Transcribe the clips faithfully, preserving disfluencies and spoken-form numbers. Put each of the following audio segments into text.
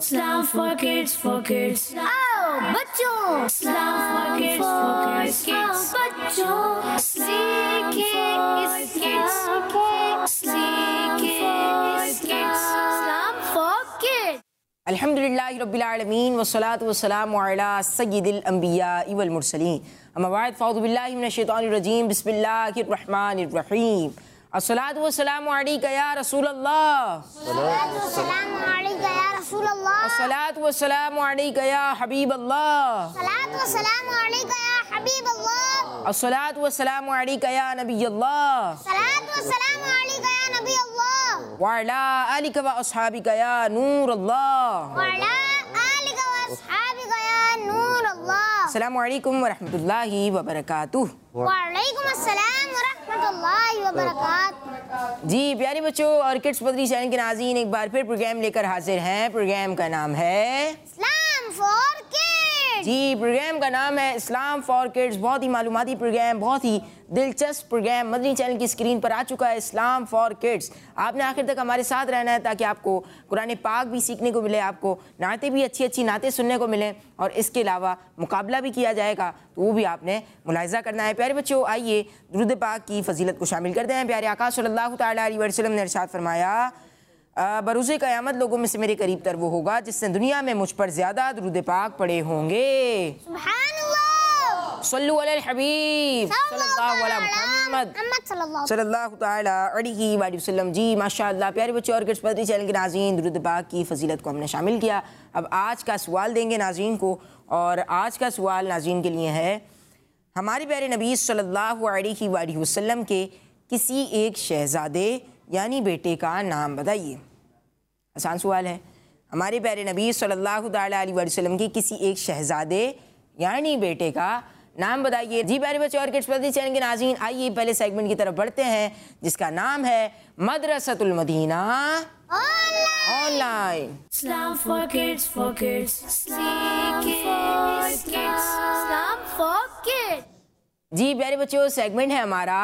Islam for kids, for kids. आओ बच्चों, Islam for kids, for kids. आओ बच्चों, सीखे इस सीखे इस kids. Islam for kids. अल्हम्दुलिल्लाहि रब्बिल आलमीन वस्सलातु वस्सलामु अला सय्यिदिल अंबिया वल मुरसलीन अम्मा बाद फ़अऊज़ु बिल्लाहि मिनश शैतानिर रजीम बिस्मिल्लाहिर रहमानिर रहीम अस्सलातु वस्सलामु अलैका या रसूल अल्लाह अस्सलातु वस्सलामु अलैका या रसूल अल्लाह अस्सलातु वस्सलामु अलैका या हबीब अल्लाह अस्सलातु वस्सलामु अलैका या हबीब अल्लाह अस्सलातु वस्सलामु अलैका या नबी अल्लाह अस्सलातु वस्सलामु अलैका या नबी अल्लाह व अला आलिका व अस्हाबिका या नूर अल्लाह व अला आलिका व अस्हाबिका या नूर अल्लाह। अस्सलामु अलैकुम व रहमतुल्लाहि व बरकातुहू। व अलैकुम अस्सलाम व रहमतुल्लाहि व बरकातुहू। जी प्यारे बच्चों और किड्स पदरी चैनल के नाज़रीन एक बार फिर प्रोग्राम लेकर हाजिर हैं। प्रोग्राम का नाम है इस्लाम फॉर किड्स। जी प्रोग्राम का नाम है इस्लाम फॉर किड्स। बहुत ही मालूमाती प्रोग्राम, बहुत ही दिलचस्प प्रोग्राम मदनी चैनल की स्क्रीन पर आ चुका है इस्लाम फॉर किड्स। आपने आखिर तक हमारे साथ रहना है ताकि आपको कुरान पाक भी सीखने को मिले, आपको नाते भी अच्छी अच्छी नाते सुनने को मिले और इसके अलावा मुकाबला भी किया जाएगा, तो वो भी आपने मुलाहिज़ा करना है। प्यारे बच्चों आइए दुरूद पाक की फजीलत को शामिल करते हैं। प्यारे आका सल्लल्लाहु तआला अलैहि वसल्लम ने इरशाद फरमाया, बरोज़े क़यामत लोगों में से मेरे करीब तर वो होगा जिसने दुनिया में मुझ पर ज़्यादा दुरूद पाक पढ़े होंगे। सुभानअल्लाह। सल्लु अलल हबीब सल्लल्लाहु अला मुहम्मद सल्लल्लाहु तआला अलैहि वसल्लम। जी माशाअल्लाह प्यारे बच्चों और किड्स पदरी चैनल के नाज़रीन दुरूद पाक की फजीलत को हमने शामिल किया। अब आज का सवाल देंगे नाज़रीन को और आज का सवाल नाज़रीन के लिए है, हमारे प्यारे नबी सल्लल्लाहु अलैहि वसल्लम के किसी एक शहज़ादे यानी बेटे का नाम बताइए। आसान सवाल है। हमारे प्यारे नबी सल्लल्लाहु अलैहि वसल्लम के किसी एक शहज़ादे यानी बेटे का नाम बताइए। जी प्यारे बच्चे और किड्स पदरी चैनल के नाज़रीन आइए पहले सेगमेंट की तरफ बढ़ते हैं जिसका नाम है Madrasatul Madina online. Islam for kids, for kids. Islam for kids. Islam for kids. जी प्यारे बच्चों सेगमेंट है हमारा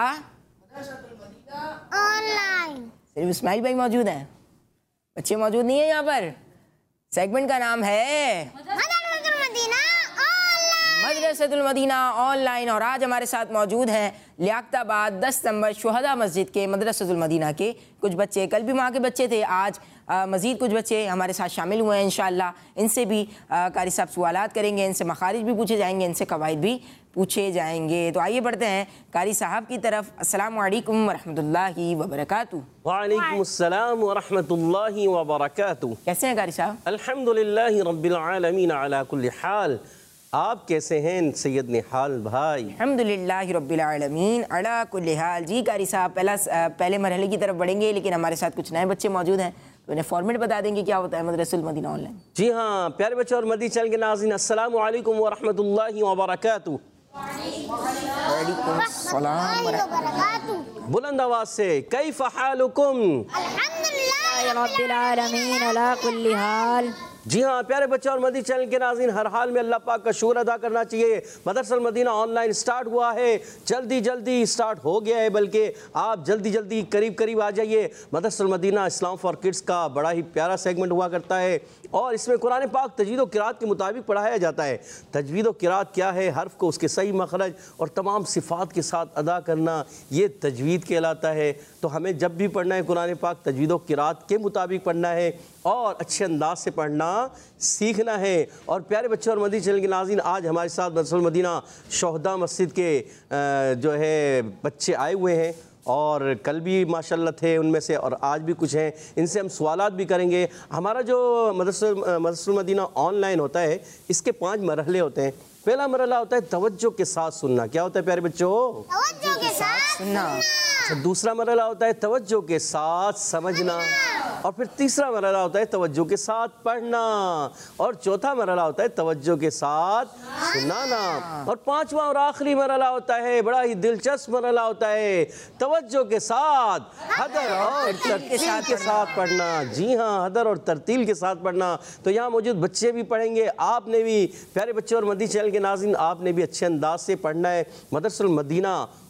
ऑनलाइन। सिर्फ इस्माइल भाई मौजूद हैं, बच्चे मौजूद नहीं है यहाँ पर। सेगमेंट का नाम है मदरसतुल मदीना ऑनलाइन। मदरसतुल मदीना ऑनलाइन और आज हमारे साथ मौजूद हैं लियाकताबाद दस नंबर शुहदा मस्जिद के मदरसतुल मदीना के कुछ बच्चे। कल भी वहाँ के बच्चे थे, आज मज़ीद कुछ बच्चे हमारे साथ शामिल हुए हैं। इंशाअल्लाह इनसे भी कारी साहब सवालात करेंगे, इनसे मखारिज भी पूछे जाएंगे, इनसे कवायद भी पूछे जाएंगे। तो आइए बढ़ते हैं कारी साहब की तरफ। अस्सलामु अलैकुम व रहमतुल्लाहि व बरकातुहू। वालेकुम अस्सलाम व रहमतुल्लाहि व बरकातुहू। कैसे हैं कारी साहब? अल्हम्दुलिल्लाहि रब्बिल आलमीन अला कुल्ली हाल। आप कैसे हैं सैयद निहाल भाई? अल्हम्दुलिल्लाहि रब्बिल आलमीन अला कुल्ली हाल। जी कारी साहब पहला पहले मरहले की तरफ बढ़ेंगे, लेकिन हमारे साथ कुछ नए बच्चे मौजूद हैं तो इन्हें फॉर्मेट बता देंगे क्या होता है मदरसतुल मदीना ऑनलाइन। जी हाँ प्यारे बच्चे और मदनी चैनल के नाज़रीन अस्सलामु अलैकुम व रहमतुल्लाहि व बरकातुहू। वालेकुम सलाम व रहमतुल्लाह। बुलंद आवाज से कैफ़ हालुकुम? अल्हम्दुलिल्लाह रब्बिल आलमीन अला कुल्ली हाल। जी हाँ प्यारे बच्चे और मदनी चैनल के नाज़रीन हर हाल में अल्लाह पाक का शुक्र अदा करना चाहिए। मदरसतुल मदीना ऑनलाइन स्टार्ट हुआ है, जल्दी जल्दी स्टार्ट हो गया है, बल्कि आप जल्दी जल्दी करीब करीब आ जाइए। Madrasatul Madina Islam for kids का बड़ा ही प्यारा सेगमेंट हुआ करता है और इसमें कुरान पाक तजवीद व किरात के मुताबिक पढ़ाया जाता है। तजवीद व किरात क्या है? हर्फ को उसके सही मखरज और तमाम सिफ़ात के साथ अदा करना, ये तजवीद कहलाता है। तो हमें जब भी पढ़ना है कुरान पाक तजवीद व किरात के मुताबिक पढ़ना है और अच्छे अंदाज से पढ़ना सीखना है। और प्यारे बच्चे और मदनी चैनल के नाज़रीन आज हमारे साथ मदरसतुल मदीना शुहदा मस्जिद के जो है बच्चे आए हुए हैं और कल भी माशाल्लाह थे उनमें से और आज भी कुछ हैं, इनसे हम सवालात भी करेंगे। हमारा जो मदरसतुल मदीना ऑनलाइन होता है इसके पाँच मरहले होते हैं। पहला मरहला होता है तवज्जो के साथ सुनना। क्या होता है प्यारे बच्चों? तवज्जो के साथ सुनना। दूसरा मरहला होता है तवज्जो के साथ समझना और फिर तीसरा मरहला होता है तवज्जो के साथ पढ़ना और चौथा मरहला होता है तवज्जो के साथ सुनाना और पांचवा और आखिरी मरहला होता है बड़ा ही दिलचस्प मरहला होता है तवज्जो के साथ हदर और तरतील के साथ पढ़ना। जी हाँ हदर और तरतील के साथ पढ़ना। तो यहाँ मौजूद बच्चे भी पढ़ेंगे, आपने भी प्यारे बच्चे और मदनी चैनल के नाज़रीन आपने भी अच्छे अंदाज से पढ़ना है। मदरसतुल मदीना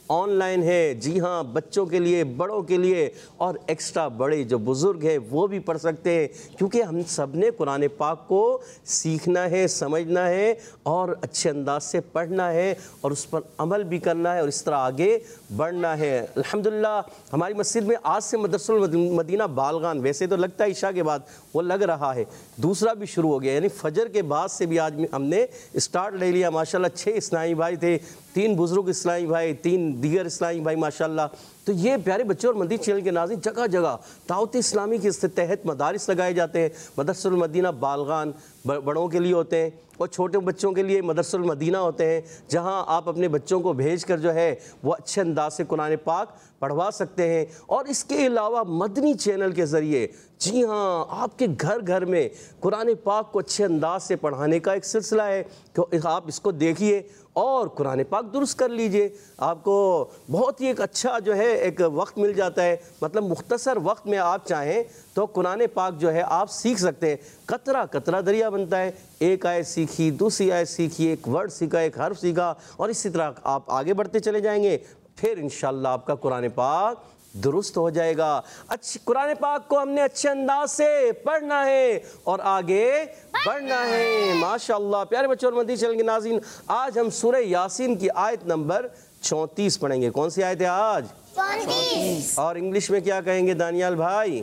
ऑनलाइन है। जी हाँ, बच्चों के लिए, बड़ों के लिए और एक्स्ट्रा बड़े जो बुज़ुर्ग हैं वो भी पढ़ सकते हैं, क्योंकि हम सब ने कुरान पाक को सीखना है, समझना है और अच्छे अंदाज से पढ़ना है और उस पर अमल भी करना है और इस तरह आगे बढ़ना है। अल्हम्दुलिल्लाह हमारी मस्जिद में आज से मदरसुल मदीना बालगान, वैसे तो लगता है ईशा के बाद, वो लग रहा है दूसरा भी शुरू हो गया, यानी फजर के बाद से भी आज हमने स्टार्ट ले लिया। माशाल्लाह छः इस्लामी भाई थे, तीन बुजुर्ग इस्लामी भाई, तीन दीगर इस्लामी भाई माशाल्लाह। तो ये प्यारे बच्चों और मदीना चैनल के नाज़रीन, जगह जगह दावत इस्लामी के तहत मदारिस लगाए जाते हैं। मदरसुल मदीना बालगान बड़ों के लिए होते हैं और छोटे बच्चों के लिए मदरसुल मदीना होते हैं, जहां आप अपने बच्चों को भेजकर जो है वो अच्छे अंदाज से कुरान पाक पढ़वा सकते हैं। और इसके अलावा मदनी चैनल के ज़रिए, जी हाँ, आपके घर घर में कुरान पाक को अच्छे अंदाज से पढ़ाने का एक सिलसिला है। तो आप इसको देखिए और कुरान पाक दुरुस्त कर लीजिए, आपको बहुत ही एक अच्छा जो है एक वक्त मिल जाता है। मतलब मुख्तसर वक्त में आप चाहें तो कुरान पाक जो है आप सीख सकते हैं। कतरा कतरा दरिया बनता है, एक आयत सीखी, दूसरी आयत सीखी, एक वर्ड सीखा, एक हर्फ सीखा और इसी तरह आप आगे बढ़ते चले जाएंगे, फिर इंशाअल्लाह आपका कुरान पाक दुरुस्त हो जाएगा। अच्छी कुरान पाक को हमने अच्छे अंदाज से पढ़ना है और आगे बढ़ना है। माशाअल्लाह प्यारे बच्चों और मदीना चैनल के नाज़रीन, आज हम सूरह यासीन की आयत नंबर चौंतीस पढ़ेंगे। कौन सी आयत है आज? चौंतीस। और इंग्लिश में क्या कहेंगे दानियाल भाई,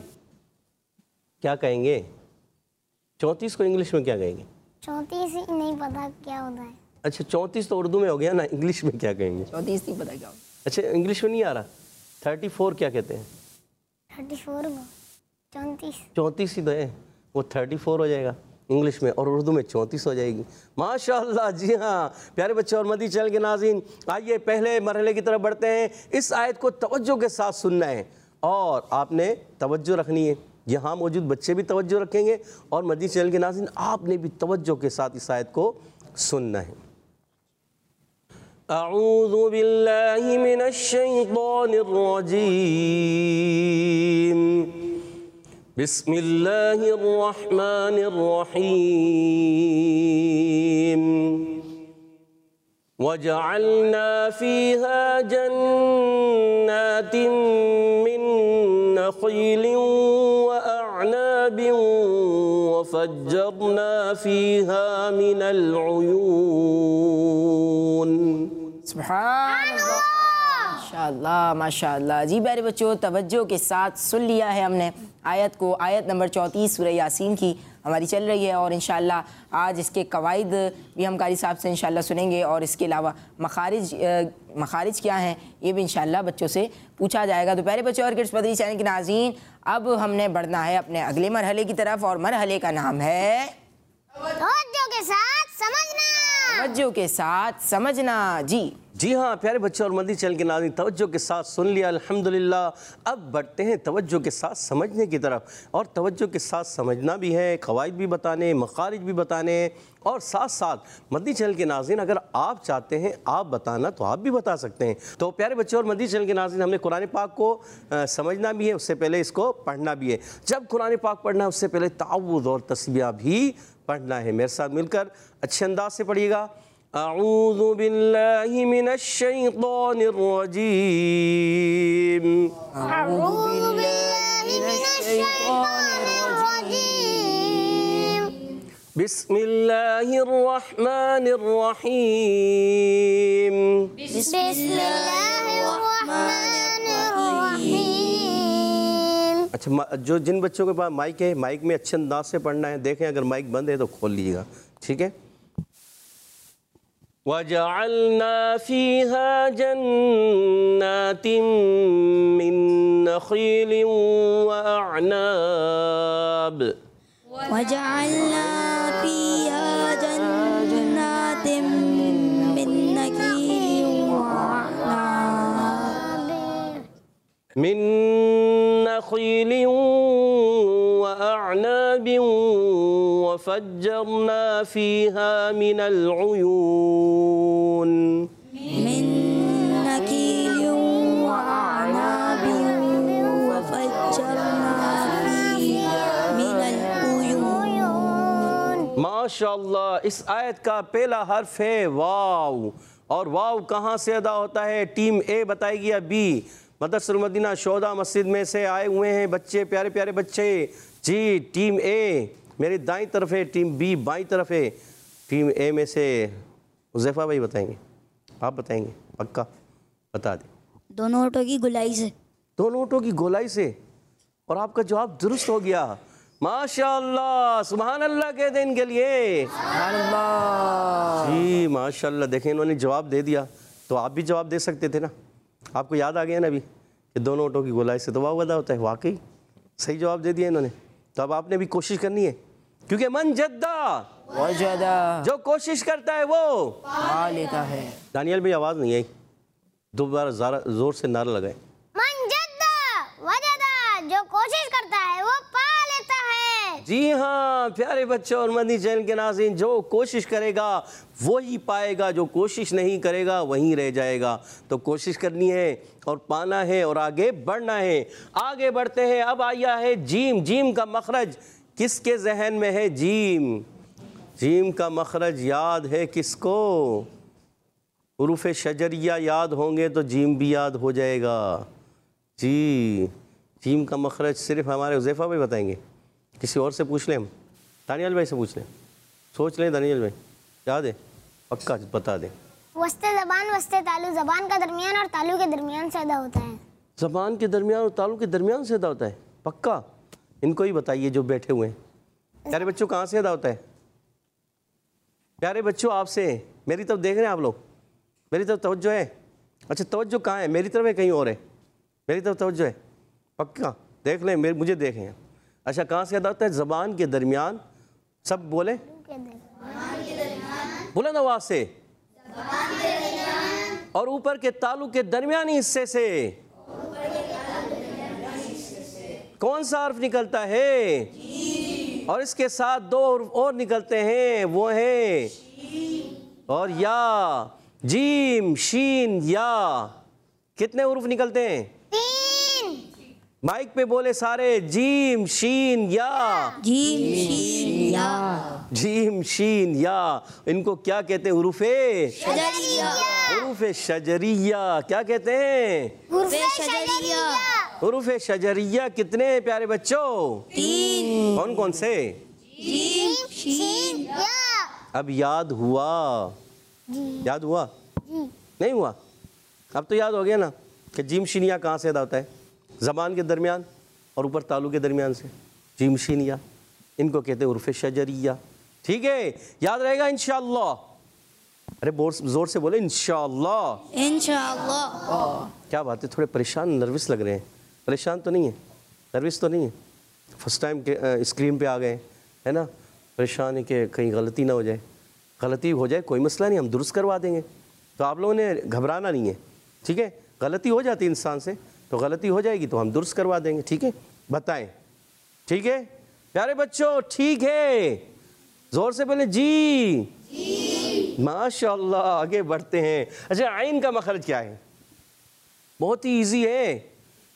क्या कहेंगे? चौंतीस को इंग्लिश में क्या कहेंगे? चौंतीस ही नहीं पता क्या होता है। अच्छा, चौंतीस तो उर्दू में हो गया ना, इंग्लिश में क्या कहेंगे? चौंतीस नहीं पता क्या होता। अच्छा, इंग्लिश में नहीं आ रहा। थर्टी फोर क्या कहते हैं? थर्टी फोर को चौंतीस चौंतीस ही तो है, वो थर्टी फोर हो जाएगा इंग्लिश में और उर्दू में चौंतीस हो जाएगी। माशाअल्लाह। जी हाँ प्यारे बच्चों और मदीना चैनल के नाज़रीन, आइए पहले मरहले की तरफ बढ़ते हैं। इस आयत को तवज्जो के साथ सुनना है और आपने तवज्जो रखनी है। यहाँ मौजूद बच्चे भी तवज्जो रखेंगे और मदीना चैनल के नाज़रीन आपने भी तवज्जो के साथ इस आयत को सुनना है। अऊज़ु बिल्लाहि मिनश शैतानिर रजीम, बिस्मिल्लाहिर रहमानिर रहीम। वजअलना फ़ीहा जन्नातिन मिन नख़ीलिन व अअनाबिन वफ़ज्जरना फ़ीहा मिनल उयून। सुभानअल्लाह, माशाअल्लाह माशाअल्लाह। जी प्यारे बच्चों, तवज्जो के साथ सुन लिया है हमने आयत को। आयत नंबर चौंतीस सूरह यासीन की हमारी चल रही है और इंशाअल्लाह आज इसके कवाइद भी हम कारी साहब से इंशाअल्लाह सुनेंगे और इसके अलावा मखारिज मखारिज क्या हैं ये भी इंशाअल्लाह बच्चों से पूछा जाएगा। तो प्यारे बच्चों और किड्स मदनी चैनल के नाज़रीन, अब हमने बढ़ना है अपने अगले मरहले की तरफ और मरहले का नाम है तवज्जो के साथ समझना। तवज्जो के साथ समझना। जी जी हाँ प्यारे बच्चों और मदनी चैनल के नाज़रीन, तवज्जो के साथ सुन लिया अल्हम्दुलिल्लाह। अब बढ़ते हैं तवज्जो के साथ समझने की तरफ और तवज्जो के साथ समझना भी है, क़वाइद भी बताने, मखारिज भी बताने और साथ साथ मदनी चैनल के नाज़रीन अगर आप चाहते हैं आप बताना तो आप भी बता सकते हैं। तो प्यारे बच्चों और मदनी चैनल के नाज़रीन, हमने कुरान पाक को आ, समझना भी है, उससे पहले इसको पढ़ना भी है। जब कुरान पाक पढ़ना है उससे पहले तावुज़ और तस्बीह भी पढ़ना है। मेरे साथ मिलकर अच्छे अंदाज से पढ़िएगा। अऊज़ु बिल्लाहि मिनश शैतानिर रजीम, अऊज़ु बिल्लाहि मिनश शैतानिर रजीम, बिस्मिल्लाहिर रहमानिर रहीम, बिस्मिल्लाहिर रहमानिर रहीम। अच्छा, जो जिन बच्चों के पास माइक है, माइक में अच्छे अंदाज से पढ़ना है। देखें अगर माइक बंद है तो खोल लीजिएगा, ठीक है। वजअलना फ़ीहा जन्नातिन मिन नख़ीलिन व अअनाब, वजअलना फ़ीहा जन्नातिन मिन नख़ीलिन व अअनाब, मिन नख़ीलिन व अअनाबिन वफ़ज्जरना फ़ीहा मिनल उयून। मिन नख़ीलिन व अअनाबिन वफ़ज्जरना फ़ीहा मिनल उयून। माशाअल्लाह, इस आयत का पहला हर्फ है वाव और वाव कहाँ से अदा होता है? टीम ए बताएगी या बी? मदरसुल मदीना शोदा मस्जिद में से आए हुए हैं बच्चे, प्यारे प्यारे बच्चे। जी टीम ए मेरी दाईं तरफ है, टीम बी बाईं तरफ है। टीम ए में से हुज़ैफा भाई बताएंगे, आप बताएंगे? पक्का बता दें। दोनों ओटों की गोलाई से। दोनों ओटों की गोलाई से, और आपका जवाब दुरुस्त हो गया। माशाअल्लाह, सुभान अल्लाह कह दें इनके लिए। जी माशाअल्लाह, देखें इन्होंने जवाब दे दिया, तो आप भी जवाब दे सकते थे ना। आपको याद आ गया ना अभी कि दोनों ओटों की गोलाई से तो वाव अदा होता है। वाकई सही जवाब दे दिया इन्होंने। तो अब आपने भी कोशिश करनी है, क्योंकि मन जद्दा वजदा, जो कोशिश करता है वो पा लेता है। दानियल भाई आवाज़ नहीं आई, दोबारा जोर से नारा लगाए। मन जद्दा वजदा, जो कोशिश करता है वो पा लेता है। जी हाँ प्यारे बच्चों और मदनी चैनल के नाज़रीन, जो कोशिश करेगा वही पाएगा, जो कोशिश नहीं करेगा वहीं रह जाएगा। तो कोशिश करनी है और पाना है और आगे बढ़ना है। आगे बढ़ते हैं। अब आया है जीम। जीम का मखरज किसके जहन में है? जीम जीम का मखरज याद है किसको? हुरूफ शजरिया याद होंगे तो जीम भी याद हो जाएगा। जी जीम का मखरज सिर्फ हमारे हुज़ैफा भाई बताएंगे, किसी और से पूछ लें? हम दानियल भाई से पूछ लें, सोच लें। दानियल भाई याद है? पक्का बता दें। वस्ते ज़बान वस्ते तालु, ज़बान का दरमियान और तालु के दरमियान से अदा होता है। ज़बान के दरमियान और तालु के दरमियान से अदा होता है? पक्का? इनको ही बताइए जो बैठे हुए हैं। प्यारे बच्चों कहाँ से अदा होता है? प्यारे बच्चों आपसे, मेरी तरफ देख रहे हैं आप लोग? मेरी तरफ तवज्जो है? अच्छा तवज्जो कहाँ है? मेरी तरफ है कहीं और है? मेरी तरफ तवज्जो है? पक्का देख लें, मेरे मुझे देखें। अच्छा कहाँ से अदा होता है? ज़बान के दरमियान। सब बोले बुलंद आवाज़ से। और ऊपर के तालु के दरमियानी हिस्से से कौन सा हर्फ निकलता है? और इसके साथ दो और निकलते हैं, वो है और या। जीम शीन या। कितने हुरूफ निकलते हैं? तीन। माइक पे बोले सारे, जीम शीन या। जीम शीन या। जीम शीन या। इनको क्या कहते हैं? हुरूफे शजरिया। हुरूफे शजरिया। क्या कहते हैं? हुरूफे शजरिया। हुरूफे शजरिया कितने हैं प्यारे बच्चों? तीन। कौन कौन से? जीम शीन या। अब याद हुआ? याद हुआ? नहीं हुआ? अब तो याद हो गया ना कि जीम शीनिया कहाँ से अदा होता है? ज़बान के दरमियान और ऊपर तालु के दरमियान से। जीम शीनिया, इनको कहते हैं हुरूफे शजरिया। ठीक है, याद रहेगा इंशाअल्लाह। अरे जोर से बोले इंशाअल्लाह। इंशाअल्लाह। क्या बात है, थोड़े परेशान नर्वस लग रहे हैं। परेशान तो नहीं है? नर्वस तो नहीं है? फर्स्ट टाइम के स्क्रीन पे आ गए है ना? परेशान है कि कहीं गलती ना हो जाए। गलती हो जाए कोई मसला नहीं, हम दुरुस्त करवा देंगे। तो आप लोगों ने घबराना नहीं है, ठीक है? गलती हो जाती है इंसान से, तो गलती हो जाएगी तो हम दुरुस्त करवा देंगे, ठीक है? बताएं, ठीक है प्यारे बच्चों? ठीक है, जोर से बोले जी, जी। माशाअल्लाह। आगे बढ़ते हैं। अच्छा आइन का मखरज क्या है? बहुत ही इजी है।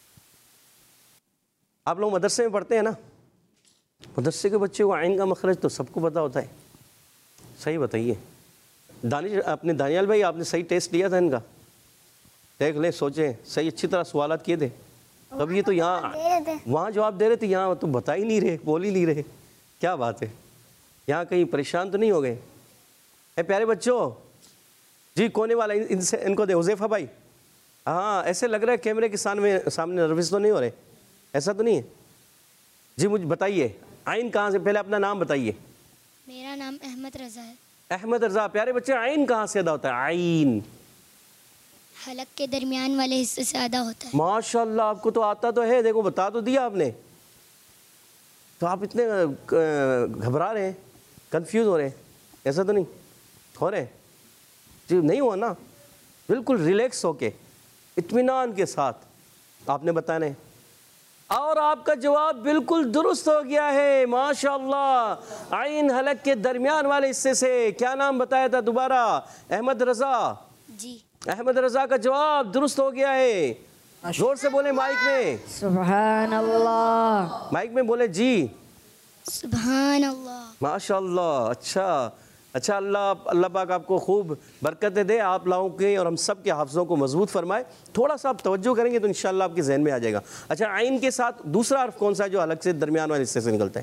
आप लोग मदरसे में पढ़ते हैं ना? मदरसे के बच्चे को आइन का मखरज तो सबको पता होता है। सही बताइए दानिश, अपने दानियाल भाई आपने सही टेस्ट लिया था इनका? देख लें, सोचें, सही अच्छी तरह सवालात किए थे। तब ये तो यहाँ वहाँ जवाब दे रहे थे, यहाँ तो बता ही नहीं रहे, बोल ही नहीं रहे। क्या बात है, यहाँ कहीं परेशान तो नहीं हो गए? ए प्यारे बच्चों जी, कोने वाला इनसे इनको दे, हुज़ैफा भाई। हाँ ऐसे लग रहा है कैमरे के सामने सामने नर्वस तो नहीं हो रहे? ऐसा तो नहीं है जी? मुझे बताइए आइन कहाँ से, पहले अपना नाम बताइए। मेरा नाम अहमद रज़ा है। अहमद रज़ा। प्यारे बच्चे आइन कहाँ से अदा होता है? आइन हलक के दरमियान वाले हिस्से से अदा होता है। माशाल्लाह, आपको तो आता तो है, देखो बता तो दिया आपने। तो आप इतने घबरा रहे हैं, कंफ्यूज हो रहे हैं, ऐसा तो नहीं हो रहे जी? नहीं हुआ ना? बिल्कुल रिलैक्स होके इत्मीनान के साथ आपने बताना है, और आपका जवाब बिल्कुल दुरुस्त हो गया है। माशाअल्लाह। आइन हलक के दरमियान वाले हिस्से से। क्या नाम बताया था दोबारा? अहमद रज़ा। जी। अहमद रज़ा का जवाब दुरुस्त हो गया है। जोर से बोले माइक में, सुभान अल्लाह। माइक में बोले जी, सुभान अल्लाह। माशाअल्लाह। अच्छा अच्छा, अल्लाह अल्लाह पाक आपको खूब बरकतें दे, आप लोगों के और हम सब के हाफ़ज़ों को मजबूत फरमाए। थोड़ा सा आप तवज्जो करेंगे तो इंशाअल्लाह आपके जहन में आ जाएगा। अच्छा, आइन के साथ दूसरा हर्फ कौन सा है जो हलक से दरमियान वाले हिस्से से निकलता है?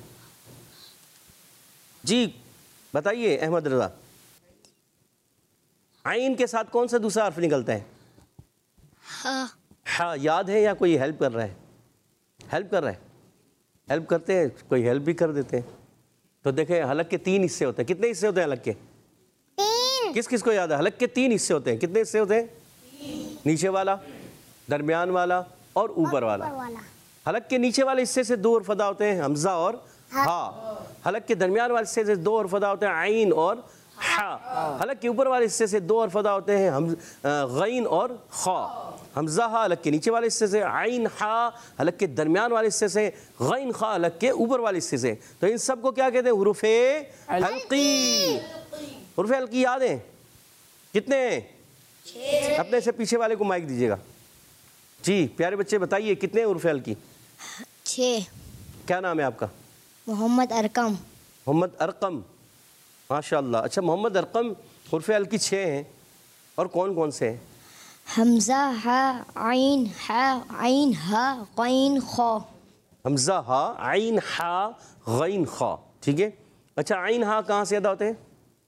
जी बताइए अहमद रज़ा, आइन के साथ कौन सा दूसरा हर्फ निकलता है? हाँ। हाँ, याद है या कोई हेल्प कर रहा है? हेल्प कर रहा है? हेल्प करते हैं, कोई हेल्प भी कर देते हैं। तो देखें, हलक के तीन हिस्से होते हैं। कितने हिस्से होते हैं हलक के? तीन। किस किस को याद है? हलक के तीन हिस्से होते हैं। कितने हिस्से होते हैं? नीचे वाला, दरमियान वाला और ऊपर वाला। वाला। हलक के नीचे वाले हिस्से से दो हर्फ अदा होते हैं, हमजा और हा। हलक के दरमियान वाले हिस्से से दो हर्फ अदा होते हैं, आइन और हा। हलक के ऊपर वाले हिस्से से दो हर्फ अदा होते हैं, हम गईन और खा। हमजा हा हलक के नीचे वाले हिस्से से, आइन हा हलक के दरमियान वाले हिस्से से, गईन खा हलक के ऊपर वाले हिस्से से। तो इन सब को क्या कहते हैं? हुरूफे हल्की। हुरूफे हल्की याद है कितने हैं? अपने से पीछे वाले को माइक दीजिएगा। जी प्यारे बच्चे बताइए कितने हुरूफे हल्की? छः। क्या नाम है आपका? मोहम्मद अरकम। मोहम्मद अरकम, माशाअल्लाह। अच्छा, मोहम्मद अरकम हुरूफे हल्की छः हैं, और कौन कौन से हैं? हमजा हा आइन हा आइन हा गईन खा। हमजा हा आइन हा गईन खा, ठीक है। अच्छा, आइन हा कहाँ से अदा होते हैं?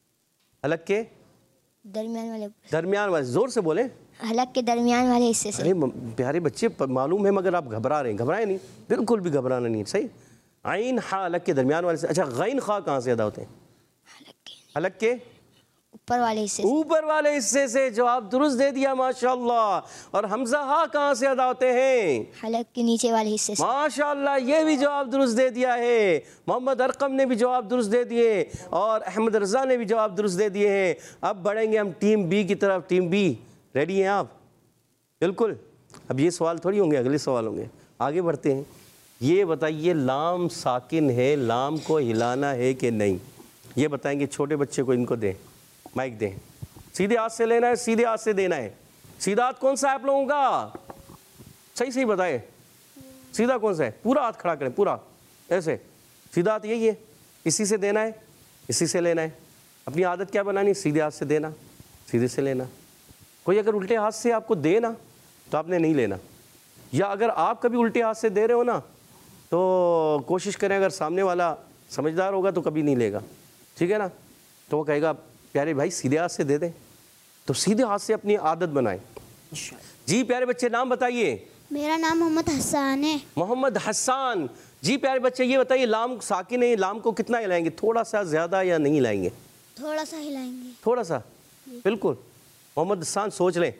हलक के दरमियान वाले दरमियान वाले, जोर से बोले। हलक के दरमियान वाले हिस्से से। अरे म- प्यारे बच्चे, प- मालूम है मगर आप घबरा रहे हैं। घबराए नहीं, बिल्कुल भी घबराना नहीं है, सही। आइन हा हलक के दरमियान वाले से। अच्छा, गईन खा कहाँ से अदा होते हैं? हलक के हलक के ऊपर वाले हिस्से से। ऊपर वाले हिस्से से। जवाब दुरुस्त दे दिया, माशाअल्लाह। और हमजा हा कहाँ से अदा होते हैं? हलक के नीचे वाले हिस्से से। माशाअल्लाह, ये भी जवाब दुरुस्त दे दिया है। मोहम्मद अरकम ने भी जवाब दुरुस्त दे दिए और अहमद रज़ा ने भी जवाब दुरुस्त दे दिए हैं। अब बढ़ेंगे हम टीम बी की तरफ। टीम बी, रेडी हैं आप? बिल्कुल। अब ये सवाल थोड़ी होंगे, अगले सवाल होंगे। आगे बढ़ते हैं। ये बताइए, लाम साकिन है, लाम को हिलाना है कि नहीं? ये बताएंगे। छोटे बच्चे को इनको दें, माइक दें। सीधे हाथ से लेना है, सीधे हाथ से देना है। सीधा हाथ कौन सा है आप लोगों का? सही सही बताए, सीधा कौन सा है? पूरा हाथ खड़ा करें, पूरा ऐसे। सीधा हाथ यही है, इसी से देना है, इसी से लेना है। अपनी आदत क्या बनानी? सीधे हाथ से देना, सीधे से लेना। कोई अगर उल्टे हाथ से आपको दे ना तो आपने नहीं लेना, या अगर आप कभी उल्टे हाथ से दे रहे हो ना तो कोशिश करें, अगर सामने वाला समझदार होगा तो कभी नहीं लेगा, ठीक है ना। तो वो कहेगा प्यारे भाई सीधे हाथ से दे दें। तो सीधे हाथ से अपनी आदत बनाएं। जी प्यारे बच्चे, नाम बताइए। मेरा नाम मोहम्मद हसन है। मोहम्मद हसन। जी प्यारे बच्चे, ये बताइए, लाम साकिन है, लाम को कितना हिलाएंगे? थोड़ा सा, ज़्यादा या नहीं हिलाएंगे? थोड़ा सा हिलाएंगे। थोड़ा सा, बिल्कुल। मोहम्मद हसन सोच लें।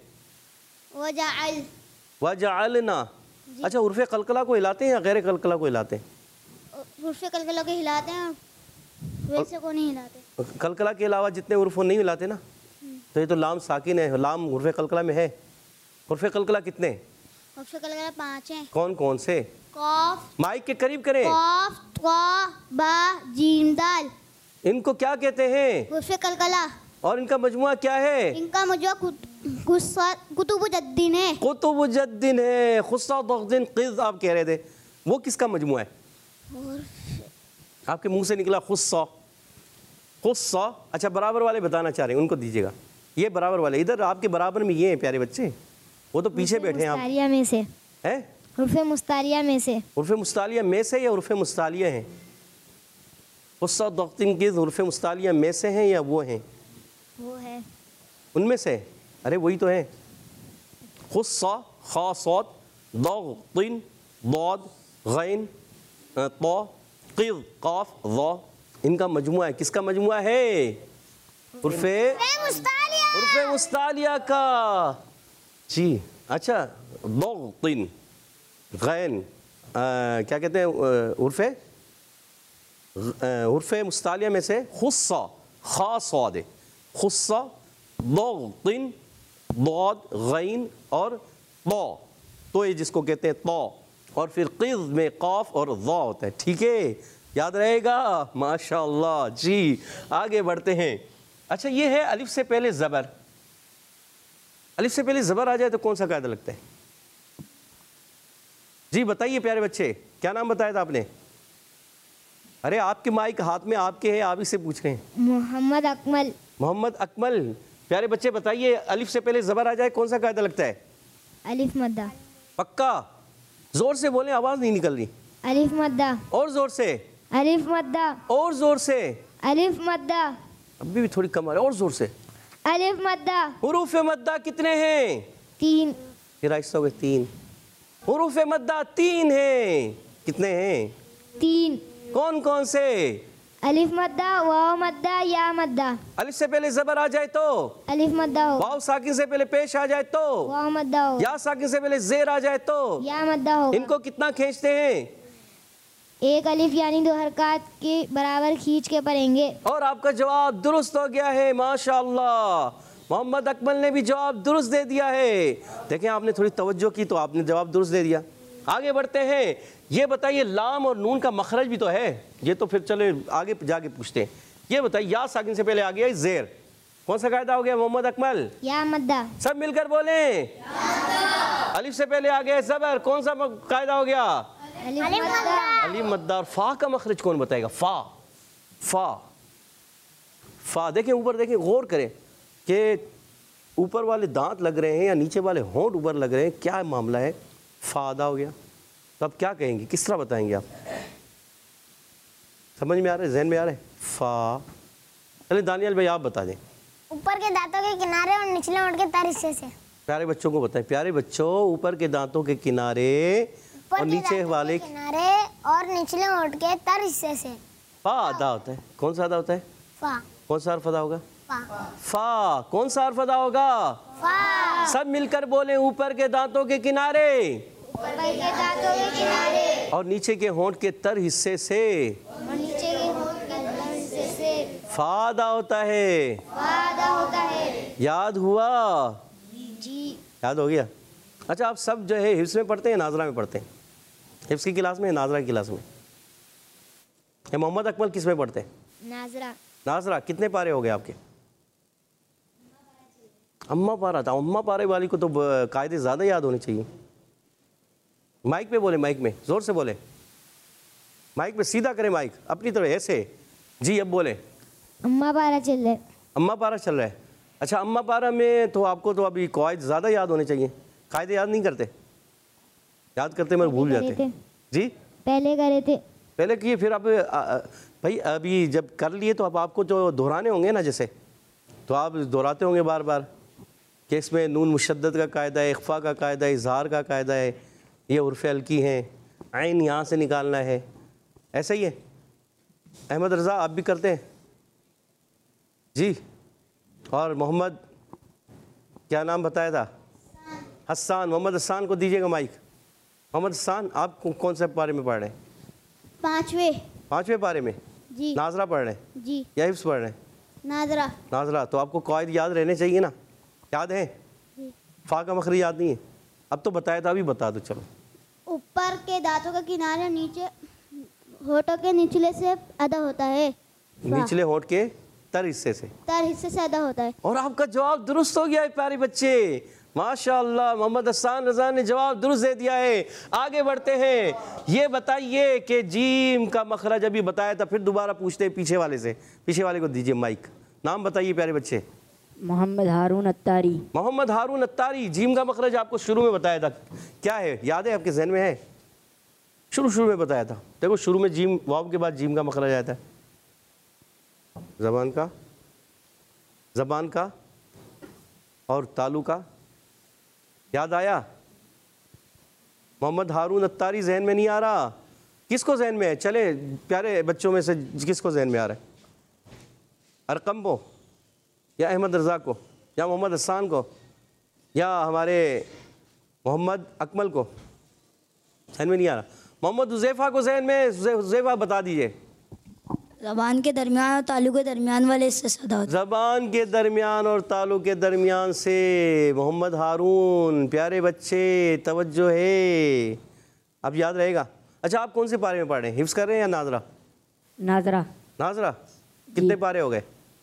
वजाअल। वजअलना। अच्छा, उर्फ़े कलकला को हिलाते हैं या गैर कलकला को हिलाते हैं? उर्फ़े कलकला के हिलाते हैं, वैसे को नहीं हिलाते। कलकला के अलावा जितने उर्फ़ नहीं हिलाते ना, तो ये तो लाम साकिन है। लाम उर्फ़े कलकला में है। उर्फ़े कलकला कितने? उर्फ़े कलकला पाँच हैं। कौन कौन से? कॉफ, माइक के करीब करें। कॉफ, त्वा, बा, जीम, दाल। इनको क्या कहते हैं उर्फ़े कलकला। और इनका मजमुआ क्या है? इनका मजवा कुतुबुद्दीन है। कुतुबुद्दीन है। खुस्सा दख्दिन क़िज़ आप कह रहे थे, वो किसका मजमुआ है? आपके मुंह से निकला खुस्सा, खुस्सा। अच्छा, बराबर वाले बताना चाह रहे हैं, उनको दीजिएगा। ये बराबर वाले इधर आपके बराबर में ये हैं प्यारे बच्चे, वो तो पीछे बैठे हैं आप। मुस्तारिया में से हैं? उर्फ़े मुस्तारिया में से। उर्फ़े मुस्तालिया में से या उर्फ़े मुस्तालिया हैं? खुस्सा दख्दिन क़िज़ उर्फ़े मुस्तालिया में से हैं या वो हैं? वो है उनमें से। अरे वही तो है। खुस्सा खा सौत दख्दिन दाद गैन तो क़िज़ काफ ज़ा, इनका मजमुआ है। किसका मजमुआ है? उर्फ़े उर्फ़े मुस्तालिया का। जी अच्छा, दख्दिन गैन क्या कहते हैं? उर्फ़े उर्फ़े मुस्तालिया में से खुस्सा खा सौद है। खुस्सा दख्दिन दाद गैन और तो, तो ये जिसको कहते हैं तो, और फिर क़िज़ में काफ और ज़ा होता है, ठीक है, याद रहेगा। माशाअल्लाह। जी आगे बढ़ते हैं। अच्छा, ये है अलिफ से पहले ज़बर। अलिफ से पहले ज़बर आ जाए तो कौन सा कायदा लगता है? जी बताइए प्यारे बच्चे, क्या नाम बताया था आपने? अरे आपके माइक हाथ में आपके है, आप ही से पूछ रहे हैं। मोहम्मद अकमल। मोहम्मद अकमल। प्यारे बच्चे बताइए, अलिफ से पहले ज़बर आ जाए कौन सा कायदा लगता है? अलिफ मद्दा। पक्का? जोर से बोलें, आवाज़ नहीं निकल रही। अलिफ मद्दा। और जोर से। अलिफ मद्दा। और जोर से। अलिफ मद्दा। अभी भी थोड़ी कम आ रही है, और जोर से। अलिफ मद्दा। हुरूफ मद्दा कितने हैं? तीन। फिर आहिस्ता हो गए, तीन। हुरूफ मद्दा तीन हैं। कितने हैं? तीन। कौन कौन से? अलिफ मद्दा, वाव मद्दा, या मद्दा। अलिफ से पहले जबर आ जाए तो? अलिफ मद्दा हो। वाव साकिन से पहले पेश आ जाए तो? वाव मद्दा हो। या साकिन से पहले जेर आ जाए तो? या मद्दा हो। इनको कितना खींचते हैं? एक अलिफ यानी दो हरकत के बराबर खींच के पढ़ेंगे। और आपका जवाब दुरुस्त हो गया है, माशाअल्लाह। मोहम्मद अकमल ने भी जवाब दुरुस्त दे दिया है। देखें, आपने थोड़ी तवज्जो की तो आपने जवाब दुरुस्त दे दिया। आगे बढ़ते हैं। ये बताइए, लाम और नून का मखरज भी तो है, ये तो फिर चले आगे जाके पूछते हैं। ये बताइए, या साकिन से पहले आ गया जेर, कौन सा कायदा हो गया मोहम्मद अकमल? या मद्दा। सब मिलकर बोलें। अलिफ से पहले आ गया जबर, कौन सा कायदा हो गया? अलिफ मद्दा। अलिफ मद्दा। और फा का मखरज कौन बताएगा? फा। फा फा देखें ऊपर, देखें, गौर करें कि ऊपर वाले दांत लग रहे हैं या नीचे वाले होंठ ऊपर लग रहे हैं, क्या मामला है? फा अदा हो गया, तो अब क्या कहेंगे, किस तरह बताएंगे आप? समझ में आ रहा है, जहन में आ रहा है? फा। चलिए दानियल भाई आप बता दें। ऊपर के दांतों के किनारे और निचले होंठ के तर हिस्से से। प्यारे बच्चों को बताएं। प्यारे बच्चों, ऊपर के दांतों के किनारे और नीचे वाले किनारे और निचले होंठ के तर हिस्से से फा अदा होता है। कौन सा अदा होता है? फा। कौन सा हर्फ अदा होगा? फा। फा। कौन सा हर्फ अदा होगा? फा। सब मिलकर बोले, ऊपर के दांतों के किनारे ऊपर के दांतों के किनारे और नीचे के होंठ के तर हिस्से से और नीचे के होंठ के तर हिस्से से फा अदा होता है। फा अदा होता है। याद हुआ? जी। याद हो गया? अच्छा, आप सब जो है हिफ्स में पढ़ते हैं, नाजरा में पढ़ते हैं? हिफ्स की क्लास में, नाजरा की क्लास में? ये मोहम्मद अकमल किस में पढ़ते हैं? नाजरा। नाजरा। कितने पारे हो गए आपके? अम्मा पारा था। अम्मा पारे वाली को तो कायदे ज़्यादा याद होने चाहिए। माइक पे बोले, माइक में ज़ोर से बोले, माइक पे सीधा करें माइक अपनी तरफ ऐसे। जी अब बोले। अम्मा पारा चल रहा है। अम्मा पारा चल रहा है। अच्छा, अम्मा पारा में तो आपको तो अभी कायदे ज़्यादा याद होने चाहिए। कायदे याद नहीं करते? याद करते मगर भूल जाते। जी पहले करे थे। पहले किए, फिर आप भाई अभी जब कर लिए तो अब आपको जो दोहराने होंगे ना, जैसे तो आप दोहराते होंगे बार बार कि इसमें नून मुशद्दद का कायदा है, इख्फा का कायदा है, इज़हार का कायदा है, ये उर्फ़ हल्की हैं, आइन यहाँ से निकालना है, ऐसा ही है। अहमद रज़ा आप भी करते हैं? जी। और मोहम्मद क्या नाम बताया था? हसन। मोहम्मद हसन को दीजिएगा माइक। मोहम्मद हसन, आप कौन से पारे में पढ़ रहे हैं? पांचवें। पाँचवें पारे में? जी। नाजरा पढ़ रहे हैं? जी। या हिफ्स पढ़ रहे हैं? नाजरा। नाजरा। तो आपको कायदे याद रहने चाहिए ना? याद है? फा का मखरज याद नहीं है? अब तो बताया था, अभी बता दो चलो। ऊपर के दांतों का किनारे नीचे होठों के निचले से अदा होता है। निचले होठ के तर हिस्से से तर हिस्से से अदा होता है। और आपका जवाब दुरुस्त हो गया है प्यारे बच्चे, माशाअल्लाह। मोहम्मद हसन रज़ा ने जवाब दुरुस्त दे दिया है। आगे बढ़ते हैं। ये बताइए कि जीम का मखरज अभी बताया था, फिर दोबारा पूछते हैं पीछे वाले से। पीछे वाले को दीजिए माइक। नाम बताइए प्यारे बच्चे। मोहम्मद हारून अत्तारी। मोहम्मद हारून अत्तारी। जीम का मखरज आपको शुरू में बताया था, क्या है, याद है आपके जहन में है? शुरू शुरू में बताया था। देखो शुरू में जीम, वाव के बाद जीम का मखरज आया था। ज़बान का, ज़बान का और तालु का। याद आया? मोहम्मद हारून अत्तारी जहन में नहीं आ रहा? किसको जहन में है? चले प्यारे बच्चों में से किसको जहन में आ रहा है? अरकम को या अहमद रज़ा को या मोहम्मद हसन को या हमारे मोहम्मद अकमल को? जहन में नहीं आ रहा। मोहम्मद हुज़ैफ़ा को जहन में? हुज़ैफ़ा बता दीजिए। ज़बान के दरमियान और तालु के दरमियान वाले हिस्से से अदा होता है। ज़बान के दरमियान और तालु के दरमियान से। मोहम्मद हारून। प्यारे बच्चे तवज्जो है, अब याद रहेगा। अच्छा, आप कौन से पारे में पढ़ रहे हैं? हिफ्स कर रहे हैं या नाजरा? नाजरा। नाजरा। कितने पारे हो गए?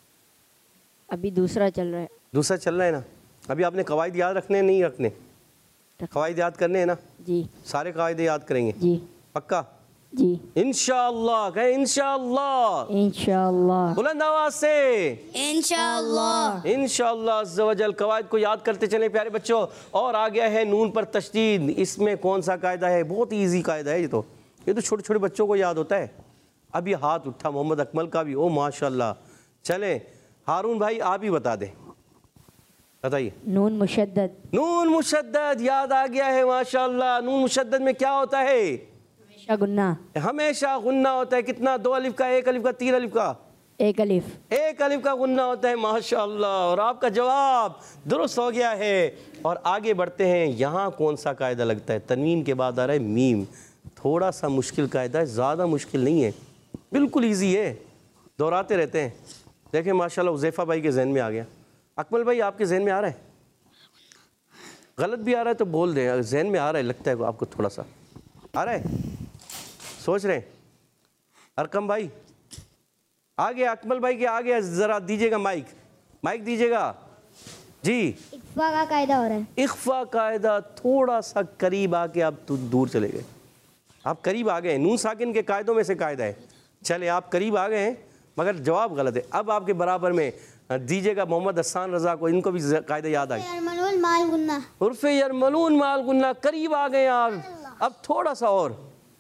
अभी दूसरा चल रहा है। दूसरा चल रहा है ना? अभी आपने कवायद याद रखने नहीं रखने? कवायद याद करने हैं ना? जी। सारे कायदे याद करेंगे? जी। पक्का? जी। इंशाअल्लाह कहें, इंशाअल्लाह। इंशाअल्लाह। बुलंद आवाज से इंशाअल्लाह। इंशाअल्लाह अज़्ज़ व जल। कवायद को याद करते चले प्यारे बच्चों। और आ गया है नून पर तशदीद। इसमें कौन सा कायदा है? बहुत ही ईजी कायदा है ये तो। ये तो छोटे छोटे बच्चों को याद होता है। अब ये हाथ उठा मोहम्मद अकमल का भी, ओ माशाल्लाह। चले हारून भाई आप ही बता दें, बताइए। नून मुशद्दद। नून मुशद्दद याद आ गया है माशाल्लाह। नून मुशद्दद में क्या होता है? हमेशा गुन्ना। हमेशा गुन्ना होता है। कितना? दो अलिफ का, एक अलिफ का, तीन अलिफ का? एक अलिफ। एक अलिफ का गुन्ना होता है माशाल्लाह। और आपका जवाब दुरुस्त हो गया है। और आगे बढ़ते हैं। यहाँ कौन सा कायदा लगता है? तनवीन के बाद आ रहा है मीम। थोड़ा सा मुश्किल कायदा है, ज़्यादा मुश्किल नहीं है, बिल्कुल इजी है, दोहराते रहते हैं। देखें माशाल्लाह उज़ैफ़ा भाई के जहन में आ गया। अकमल भाई आपके जहन में आ रहा है? गलत भी आ रहा है तो बोल दें, जहन में आ रहा है लगता है आपको, थोड़ा सा आ रहा है, सोच रहे हैं। अरकम भाई आ गया, अकमल भाई के आ गया। ज़रा दीजिएगा माइक, माइक दीजिएगा जी। इख्फा का कायदा हो रहा है। इख्फा कायदा थोड़ा सा करीब आके आप तो दूर चले गए। आप करीब आ गए। नून साकिन के कायदों में से कायदा है। चले आप करीब आ गए हैं मगर जवाब गलत है। अब आपके बराबर में दीजिएगा मोहम्मद हसन रजा को, इनको भी कायदा याद आ गया। यरमलून माल गुन्ना। उर्फ़े यरमलून माल गुन्ना, करीब आ गए आप। अब थोड़ा सा और।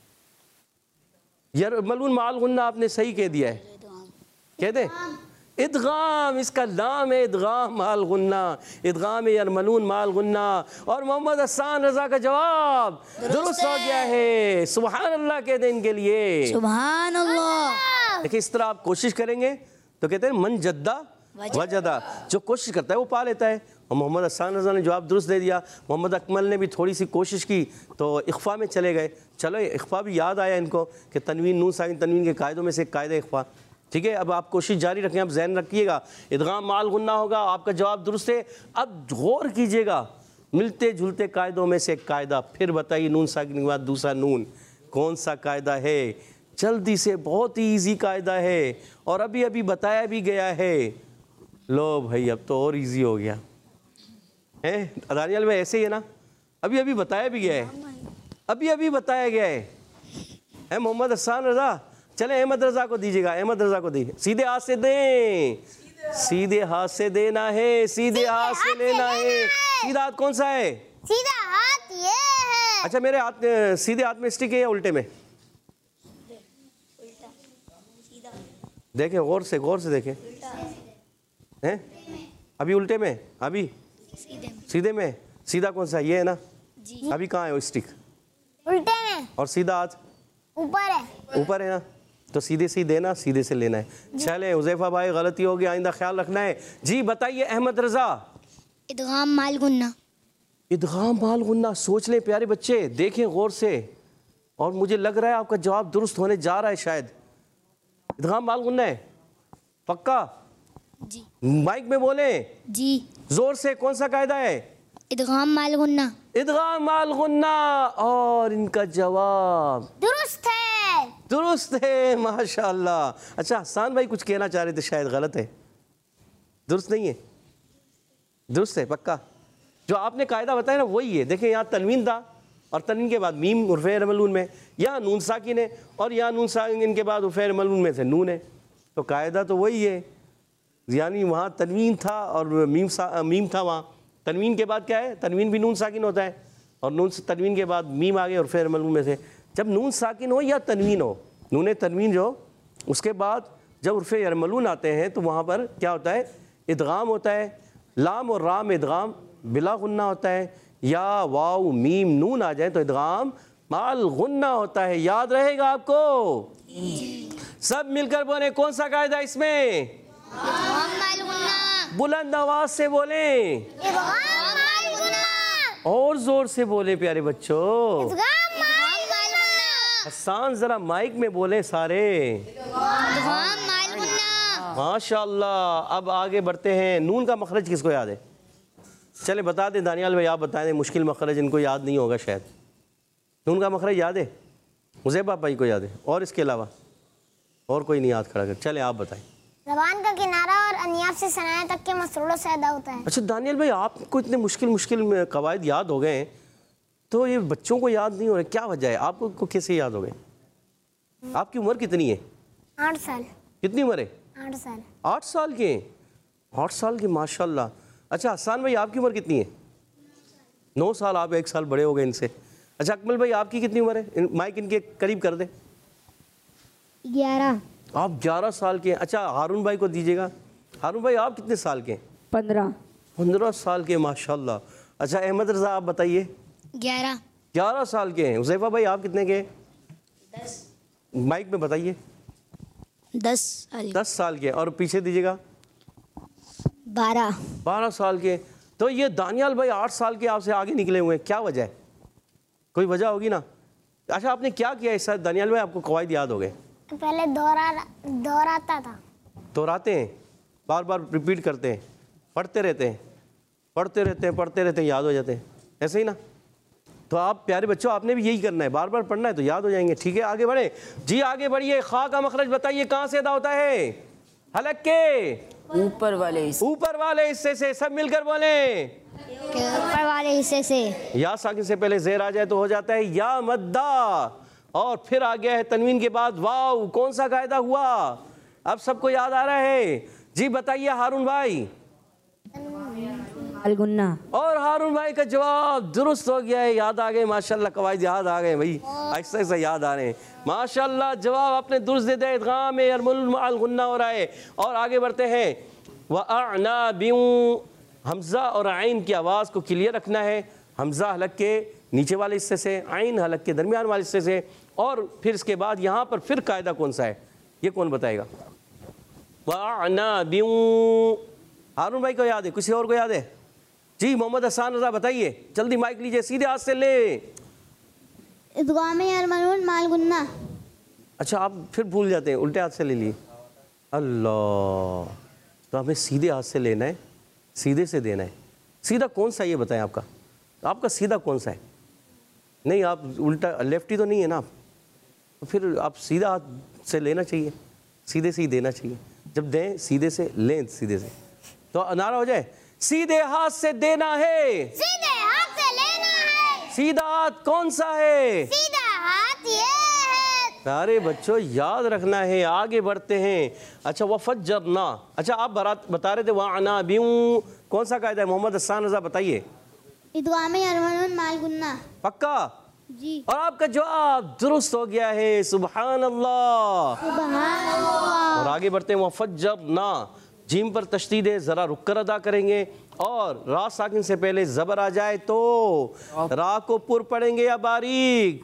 यरमलून माल गुन्ना आपने सही कह दिया है, कह दे। इदगाम, इसका नाम है इदगाम माल गुन्ना। इदगाम यरमलून माल गुन्ना। और मोहम्मद हसन रजा का जवाब दुरुस्त हो गया है। सुभान अल्लाह कह दें इनके लिए। सुभान अल्लाह। देखिए इस तरह आप कोशिश करेंगे तो कहते हैं मन जद्दा वजदा, जो कोशिश करता है वो पा लेता है। और मोहम्मद हसन रजा ने जवाब दुरुस्त दे दिया। मोहम्मद अकमल ने भी थोड़ी सी कोशिश की तो इख्फा में चले गए। चलो इख्फा भी याद आया इनको कि तनवीन नून साकिन तनवीन के कायदों में से एक कायदा इख्फा। ठीक है, अब आप कोशिश जारी रखें, आप जहन रखिएगा। इदगाम माल गुन्ना होगा, आपका जवाब दुरुस्त है। अब गौर कीजिएगा, मिलते जुलते कायदों में से एक कायदा। फिर बताइए नून साकिन के बाद दूसरा नून कौन सा कायदा है? जल्दी से, बहुत ही ईजी कायदा है और अभी अभी बताया भी गया है। लो भाई अब तो और इजी हो गया है। दानियाल भाई ऐसे ही है ना, अभी अभी बताया भी गया है, अभी अभी बताया गया है, है मोहम्मद हसन रजा। चले अहमद रजा को दीजिएगा, अहमद रजा को दीजिए। सीधे हाथ से दें, सीधे हाथ से देना है, सीधे हाथ से लेना है। सीधा हाथ कौन सा है? सीधा हाथ ये है। अच्छा मेरे हाथ सीधे हाथ में स्टिक है या उल्टे में? देखें गौर से, गौर से देखें। हैं? अभी उल्टे में, अभी सीधे में। सीधा कौन सा? ये है ना। अभी कहाँ है वो स्टिक? उल्टे में। और सीधा हाथ ऊपर है। ऊपर है ना, तो सीधे से देना, सीधे से लेना है। चले उज़ैफ़ा भाई गलती होगी, आइंदा ख्याल रखना है। जी बताइए अहमद रजा। इदगाम माल गुन्ना। इदगाम माल गुन्ना, सोच लें प्यारे बच्चे, देखें गौर से। और मुझे लग रहा है आपका जवाब दुरुस्त होने जा रहा है शायद। इदगाम माल गुन्ना है पक्का? जी। माइक में बोले जी। जोर से, कौन सा कायदा है? इदगाम माल गुन्ना। इदगाम माल गुन्ना। और इनका जवाब दुरुस्त है। दुरुस्त है माशाल्लाह। अच्छा हसन भाई कुछ कहना चाह रहे थे, शायद गलत है, दुरुस्त नहीं है? दुरुस्त है पक्का? जो आपने कायदा बताया ना वही है। देखें यहाँ तनवीन था और तनवीन के बाद मीम उर्फ़े यरमलून में, यहाँ नून साकिन है और यहाँ नून साकिन के बाद उर्फ़े यरमलून में से नून है। तो कायदा तो वही है, यानी वहाँ तनवीन था और मीम सा मीम था वहाँ। तनवीन के बाद क्या है? तनवीन भी नून साकिन होता है और नून तनवीन के बाद मीम आ गए उर्फ़े यरमलून में से। जब नून साकिन हो या तनवीन हो, नून तनवीन जो, उसके बाद जब उर्फ़े यरमलून आते हैं तो वहाँ पर क्या होता है? इदगाम होता है। लाम और राम इदगाम बिला गुन्ना होता है, या वाव मीम नून आ जाए तो इदगाम माल गुन्ना होता है। याद रहेगा आपको? सब मिलकर बोले कौन सा कायदा इसमें? इदगाम माल गुन्ना। बुलंद आवाज से बोले, इदगाम माल गुन्ना। और जोर से बोले प्यारे बच्चों। इदगाम माल गुन्ना। हसन जरा माइक में बोले सारे। इदगाम माल गुन्ना। माशाल्लाह। अब आगे बढ़ते हैं। नून का मखरज किसको याद है? चले बता दें, दानियाल भाई आप बताएं। मुश्किल मखरज इनको याद नहीं होगा शायद। नून का मखरज याद है? उज़ैफ़ा भाई को याद है? और इसके अलावा और कोई नहीं याद खड़ा कर? चले आप बताएं। ज़बान का किनारा और अनियाब से सनाया तक के मसरूड़ों से अदा होता है। अच्छा दानियाल भाई आपको इतने मुश्किल मुश्किल कवायद याद हो गए हैं तो ये बच्चों को याद नहीं हो रहे, क्या वजह है? आपको कैसे याद हो गए? आपकी उम्र कितनी है? आठ साल। कितनी उम्र है? आठ साल। आठ साल के? आठ साल के, माशाल्लाह। अच्छा हसन भाई आपकी उम्र कितनी है? नौ साल। आप एक साल बड़े हो गए इनसे। अच्छा अकमल भाई आपकी कितनी उम्र है? इन, माइक इनके करीब कर दे। ग्यारह। आप ग्यारह साल के हैं। अच्छा हारून भाई को दीजिएगा। हारून भाई आप कितने साल के हैं? पंद्रह। पंद्रह साल के, माशाल्लाह। अच्छा अहमद रजा आप बताइए। ग्यारह। ग्यारह साल के हैं। हुज़ैफा भाई आप कितने के? दस। माइक में बताइए। दस साल। दस साल के। और पीछे दीजिएगा। बारह। बारह साल के। तो ये दानियाल भाई आठ साल के आपसे आगे निकले हुए हैं, क्या वजह है? कोई वजह होगी ना। अच्छा आपने क्या किया इस साल दानियाल भाई? आपको कवायद याद हो गए? पहले दोहरा दोहराता था। दोहराते हैं, बार बार रिपीट करते हैं, पढ़ते रहते हैं, पढ़ते रहते हैं, पढ़ते रहते हैं, याद हो जाते हैं, ऐसे ही ना। तो आप प्यारे बच्चों आपने भी यही करना है, बार बार पढ़ना है तो याद हो जाएंगे। ठीक है आगे बढ़े जी, आगे बढ़िए। खा का मखरज बताइए कहाँ से अदा होता है? हलक के ऊपर वाले हिस्से। ऊपर वाले हिस्से से। सब मिलकर बोले। ऊपर वाले हिस्से से। या साकिन से पहले जेर आ जाए तो हो जाता है या मद्दा, और फिर आ गया है तनवीन के बाद वाव। कौन सा कायदा हुआ? अब सबको याद आ रहा है जी, बताइए हारून भाई। अलगुन्ना। और हारून भाई का जवाब दुरुस्त हो गया है, याद आ गए माशाल्लाह, कवायद याद आ गए भाई, ऐसा ऐसा याद आ रहे हैं माशाल्लाह। जवाब आपने दुरुस्त दे दिया, इदगाम में अल गुन्ना हो रहा है। और आगे बढ़ते हैं। व अना बियू, हमज़ा और आइन की आवाज़ को क्लियर रखना है। हमज़ा हलक के नीचे वाले हिस्से से, आइन हलक के दरमियान वाले हिस्से से। और फिर इसके बाद यहाँ पर फिर कायदा कौन सा है, ये कौन बताएगा? व अना बियू, हारून भाई को याद है? किसी और को याद है? जी मोहम्मद हसन रजा बताइए, जल्दी माइक लीजिए, सीधे हाथ से ले। इदगाम अल माल गुन्ना। अच्छा आप फिर भूल जाते हैं, उल्टे हाथ से ले लिए। अल्लाह, तो हमें सीधे हाथ से लेना है, सीधे से देना है। सीधा कौन सा ये बताएं आपका, आपका सीधा कौन सा है? नहीं आप उल्टा, लेफ्टी तो नहीं है ना आप, तो फिर आप सीधा हाथ से लेना चाहिए, सीधे से ही देना चाहिए। जब दें सीधे से लें, सीधे से। तो नारा हो जाए, सीधे हाथ से देना है, सीधे हाथ से लेना है। सीधा हाथ कौन सा है? सीधा हाथ ये है। प्यारे बच्चों याद रखना है। आगे बढ़ते हैं। अच्छा वफ़ज्जरना, अच्छा आप बता रहे थे वहाँ अना बियूं, कौन सा कायदा है? मोहम्मद हसन रजा बताइए। इदगाम अल माल गुन्ना। पक्का जी। और आपका जवाब दुरुस्त हो गया है, सुभान अल्लाह। सुभान अल्लाह। और आगे बढ़ते हैं। वफ़ज्जरना, जीम पर तशदीद है, ज़रा रुक कर अदा करेंगे। और रा साकिन से पहले ज़बर आ जाए तो रा को पुर पढ़ेंगे या बारीक?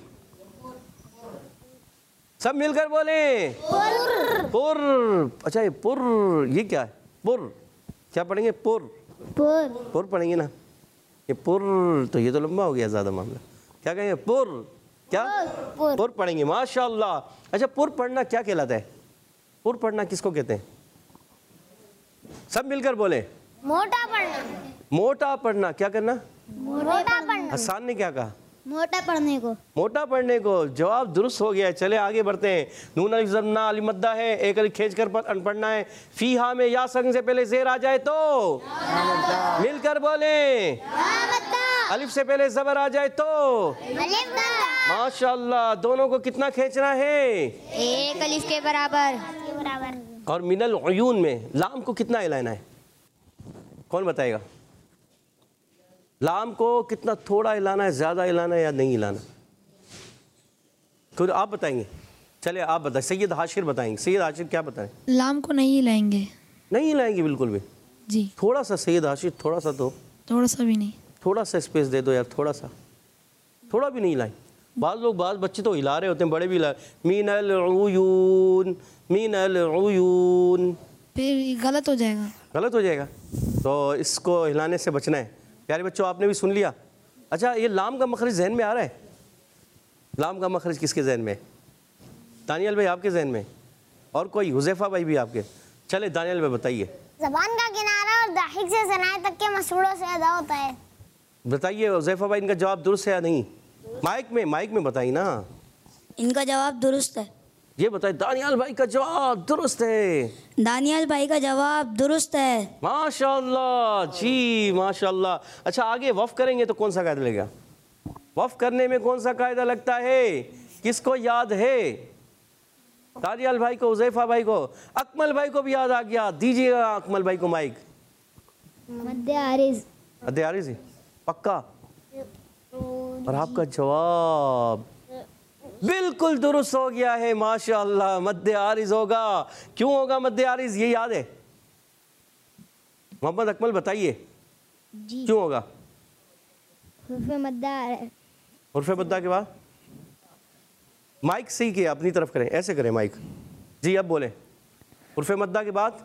सब मिलकर बोले पुर। पुर। अच्छा ये पुर, ये क्या है? पुर क्या पढ़ेंगे? पुर। पुर। पुर पढ़ेंगे ना, ये पुर तो ये तो लंबा हो गया ज़्यादा मामला। क्या कहेंगे? पुर। क्या? पुर। पुर पढ़ेंगे, माशाल्लाह। अच्छा पुर पढ़ना क्या कहलाता है? पुर पढ़ना किसको कहते हैं? सब मिलकर बोले मोटा पढ़ना। मोटा पढ़ना। क्या करना? मोटा पढ़ना। हसन ने क्या कहा? मोटा पढ़ने को। मोटा पढ़ने को। जवाब दुरुस्त हो गया है। चले आगे बढ़ते हैं। नून अलिफ ज़म्ना अली मद्दा है, एक अलिफ खींच कर पढ़ना है। फीहा में या सकिन से पहले जेर आ जाए तो मिलकर बोले अलिफ से पहले ज़बर आ जाए तो माशाल्लाह। दोनों को कितना खींचना है? एक अलिफ के बराबर। बराबर। और मिनल उयून में लाम को कितना हिलाना है? कौन बताएगा? लाम को कितना थोड़ा हिलाना है, ज़्यादा हिलाना है या नहीं हिलाना? खुद आप बताएंगे। चले आप बताएं, सैयद हाशिर बताएंगे। सैयद हाशिर क्या बताएं? लाम को नहीं हिलाएंगे। नहीं हिलाएंगे बिल्कुल भी? जी। थोड़ा सा सैयद हाशिर, थोड़ा सा तो थोड़ा सा भी नहीं। थोड़ा सा स्पेस दे दो यार, थोड़ा सा, थोड़ा भी नहीं हिलाएं। बाज़ लोग, बाज़ बच्चे तो हिला रहे होते हैं, बड़े भी हिला, मिनल उयून, मिनल उयून। फिर गलत हो जाएगा। गलत हो जाएगा, तो इसको हिलाने से बचना है। प्यारे बच्चों आपने भी सुन लिया। अच्छा ये लाम का मखरज जहन में आ रहा है? लाम का मखरज किसके जहन में? दानियल भाई आपके जहन में, और कोई? हुज़ैफा भाई भी आपके? चले दानियल भाई बताइए। ज़बान का किनारा और दाहिक से सनाए तक के मसरूड़ों से अदा होता है। बताइए हुज़ैफा भाई, इनका जवाब दुरुस्त है या नहीं? माइक में, माइक में बताइए ना। इनका जवाब दुरुस्त है। ये बताइए दानियाल भाई का जवाब दुरुस्त है। दानियाल भाई का जवाब दुरुस्त है। माशाल्लाह जी माशाल्लाह। अच्छा आगे वफ़ करेंगे तो कौन सा कायदा लगेगा? वफ़ करने में कौन सा कायदा लगता है? किसको याद है? तारियाल भाई को, उज़ैफा भाई को, अकमल भाई को भी याद आ गया। दीजिएगा अकमल भाई को माइक। मद्दे आरिज। मद्दे आरिज ही पक्का। और आपका जवाब बिल्कुल दुरुस्त हो गया है, माशाअल्लाह। मद्दे आरिज होगा। क्यों होगा मद्दे आरिज, ये याद है? मोहम्मद अकमल बताइए क्यों होगा? हुर्फ़े मद्दा। हुर्फ़े मद्दा के बाद माइक सही किया, अपनी तरफ करें, ऐसे करें माइक जी। अब बोलें हुर्फ़े मद्दा के बाद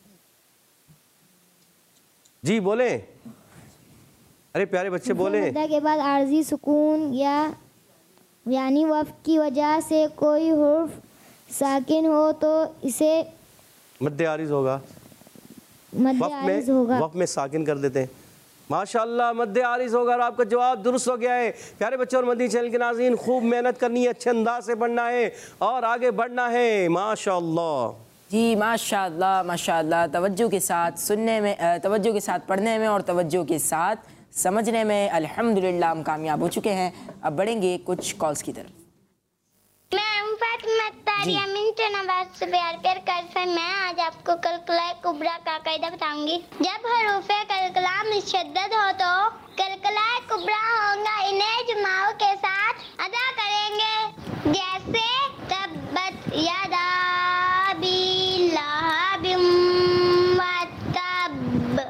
जी बोलें। अरे प्यारे बच्चे बोलें। मद्दा के बाद आर्जी सुकून या यानी वफ़ की वजह से कोई हुर्फ साकिन हो तो इसे मद्दे आरिज होगा। मद्दे वफ़ आरिज में होगा। वफ़ में साकिन कर देते हैं। माशाअल्लाह मद्दे आरिज होगा और आपका जवाब दुरुस्त हो गया है। प्यारे बच्चों और मदनी चैनल के नाज़रीन, खूब मेहनत करनी है, अच्छे अंदाज से बढ़ना है और आगे बढ़ना है। माशाअल्लाह जी माशाअल्लाह माशाअल्लाह। तवज्जो के साथ सुनने में, तवज्जो के साथ पढ़ने में और तवज्जो के साथ समझने में अल्हम्दुलिल्लाह हम कामयाब हो चुके हैं। अब बढ़ेंगे कुछ कॉल्स की तरफ। मैं हूँ फातिमा तारिया मिनट नवाज से प्यार प्यार कर से मैं आज आपको कलकला कुबरा का कायदा बताऊंगी। जब हरूफे कलकला में शिद्दत हो तो कलकला कुबरा होगा। इन्हें जुमाओं के साथ अदा करेंगे, जैसे तब्बत यदा अबी लहबिम व तब।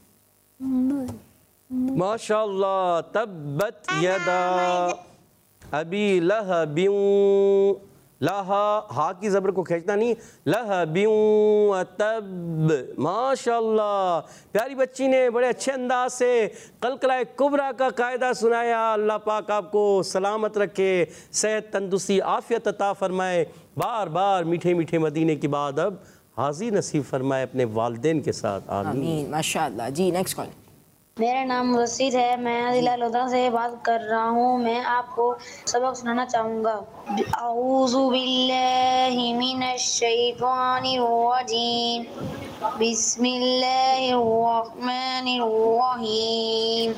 माशाअल्लाह। तब्बत यदा अबी लहबिन, लहा हा की ज़बर को खींचना नहीं, लहबिन व तब। माशाअल्लाह प्यारी बच्ची ने बड़े अच्छे अंदाज से कलकला कुबरा का कायदा सुनाया। अल्लाह पाक आपको सलामत रखे, सेहत तंदुरुस्ती आफियत अता फरमाए, बार बार मीठे मीठे मदीने की बाद अब हाज़ी नसीब फरमाए अपने वालिदैन के साथ। आमीन आमीन माशाअल्लाह। जी नेक्स्ट कॉल। मेरा नाम वसीद है, मैं जिला लोधा से बात कर रहा हूँ। मैं आपको सबक सुनाना चाहूँगा। औज़ु बिल्लाहि मिनश शैतानिर रजीम, बिस्मिल्लाहिर रहमानिर रहीम।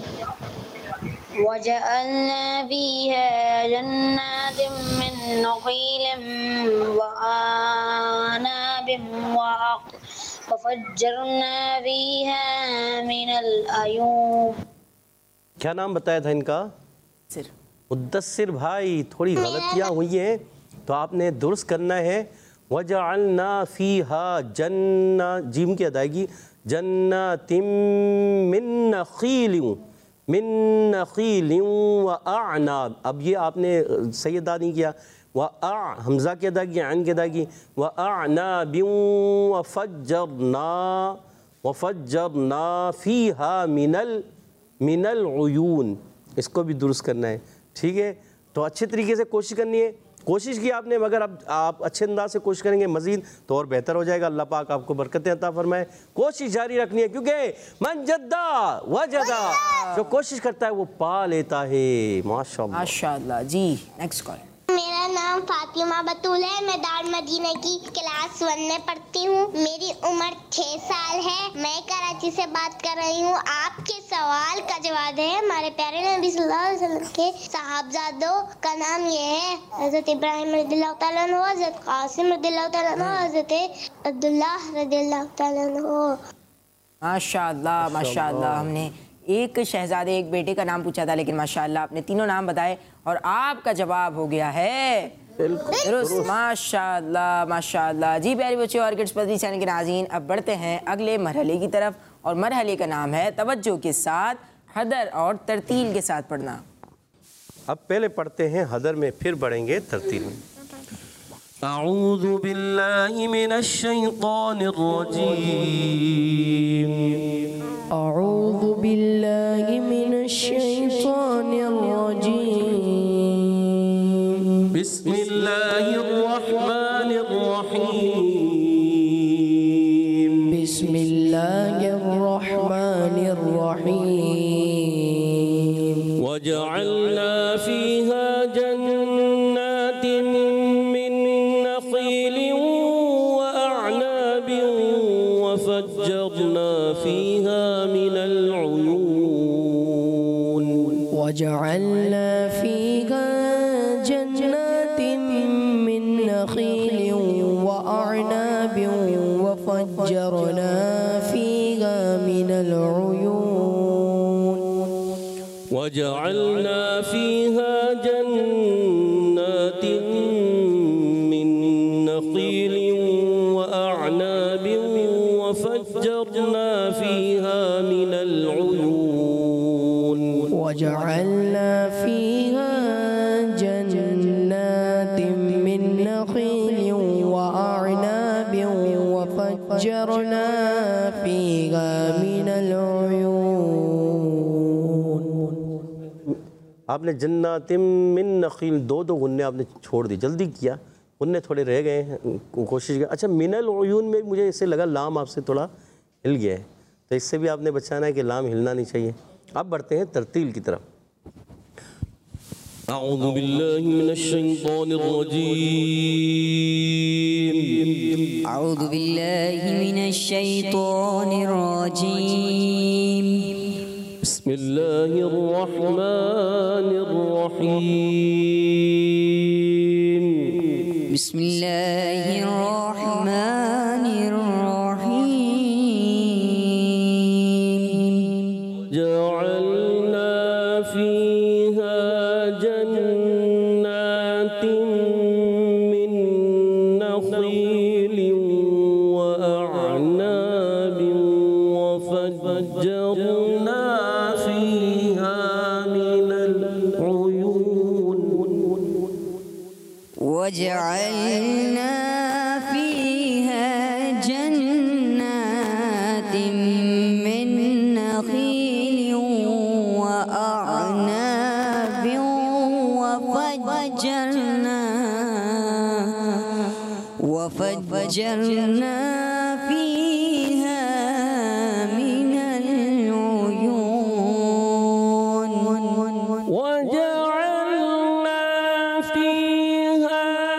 वजअलना फ़ीहा जन्नातिन मिन नख़ीलिन व अनाबिन व वफ़ज्जरना फ़ीहा मिनल अयून। क्या नाम बताया था इनका? सिर मुद्दस्सिर भाई। थोड़ी गलतियाँ हुई हैं तो आपने दुरुस्त करना है। वजअलना फ़ीहा जन्ना, जीम की अदायगी जन्नातिम मिन नख़ीलिन, मिन नख़ीलिन व अअनाब। अब ये आपने सही अदा नहीं किया। व आ हमज़ा की अदायगी, आन की अदायगी व अअनाबिन व फ़ज्जरना व फ़ज्जरना फ़ीहा मिनल मिनल उयून। इसको भी दुरुस्त करना है, ठीक है? तो अच्छे तरीके से कोशिश करनी है। कोशिश की आपने, मगर अब आप अच्छे अंदाज से कोशिश करेंगे मज़ीद तो और बेहतर हो जाएगा। अल्लाह पाक आपको बरकतें अता फरमाए। कोशिश जारी रखनी है, क्योंकि मन जद्दा वजदा, जो कोशिश करता है वो पा लेता है। माशाअल्लाह माशाअल्लाह। जी नेक्स्ट कॉल। मेरा नाम फातिमा बतूल है, मैं दार मदीना की क्लास वन में पढ़ती हूँ। मेरी उम्र छह साल है। मैं कराची से बात कर रही हूँ। आपके सवाल का जवाब है हमारे प्यारे नबी सल्लल्लाहु अलैहि वसल्लम के साहबजादों का नाम ये है, हज़रत इब्राहिम रज़ियल्लाहु तआला अन्हु, हज़रत कासिम रज़ियल्लाहु तआला अन्हु, हज़रत अब्दुल्लाह रज़ियल्लाहु तआला अन्हु। माशाअल्लाह माशाअल्लाह। हमने एक शहजादे एक बेटे का नाम पूछा था, लेकिन माशाअल्लाह आपने तीनों नाम बताए और आपका जवाब हो गया है दुरुस्त। माशाअल्लाह माशाअल्लाह। जी प्यारे बच्चों और किड्स पदरी चैनल के नाज़रीन, अब बढ़ते हैं अगले मरहले की तरफ और मरहले का नाम है तवज्जो के साथ हदर और तरतील के साथ पढ़ना। अब पहले पढ़ते हैं हदर में, फिर बढ़ेंगे तरतील में। अऊज़ु बिल्लाहि मिनश शैतानिर रजीम, अऊज़ु बिल्लाहि मिनश शैतानिर रजीम, बिस्मिल्लाहिर रहमानिर रहीम, बिस्मिल्लाहिर रहमानिर रहीम। वजअलना फ़ीहा जन्नातिन मिन नख़ीलिन व अअनाबिन व फ़ज्जरना फ़ीहा मिनल उयून। वजअलना फ़ीहा जन्नातिन मिन नख़ीलिन वजअलना फ़ीहा जन्नातिन मिन नख़ीलिन व अअनाबिन व फज्जरना फ़ीहा मिनल उयून वजअलना फ़ीहा जन्नातिन मिन नख़ीलिन व अअनाबिन व फज्जरना फ़ीहा मिनल आपने जन्नातिम मिन नखील दो दो गुन्ने आपने छोड़ दी, जल्दी किया, गुन्ने थोड़े रह गए हैं, कोशिश किया। अच्छा मिनल उयून में मुझे इससे लगा लाम आपसे थोड़ा हिल गया है, तो इससे भी आपने बचाना है कि लाम हिलना नहीं चाहिए। अब बढ़ते हैं तरतील की तरफ। अऊज़ु बिल्लाहि मिनश शैतानिर रजीम अऊज़ु बिल्लाहि मिनश शैतानिर रजीम बिस्मिल्लाहिर रहमानिर रहीम बिस्मिल्लाहिर रहमानिर रहीम जअलना फ़ीहा जन्नातिन मिन नख़ीलिन व अअनाबिन व फज्जरना वजअलना फ़ीहा जन्नातिन मिन नख़ीलिन व अअनाबिन व फज्जरना व फज्जरना फ़ीहा मिनल उयून वजअलना फ़ीहा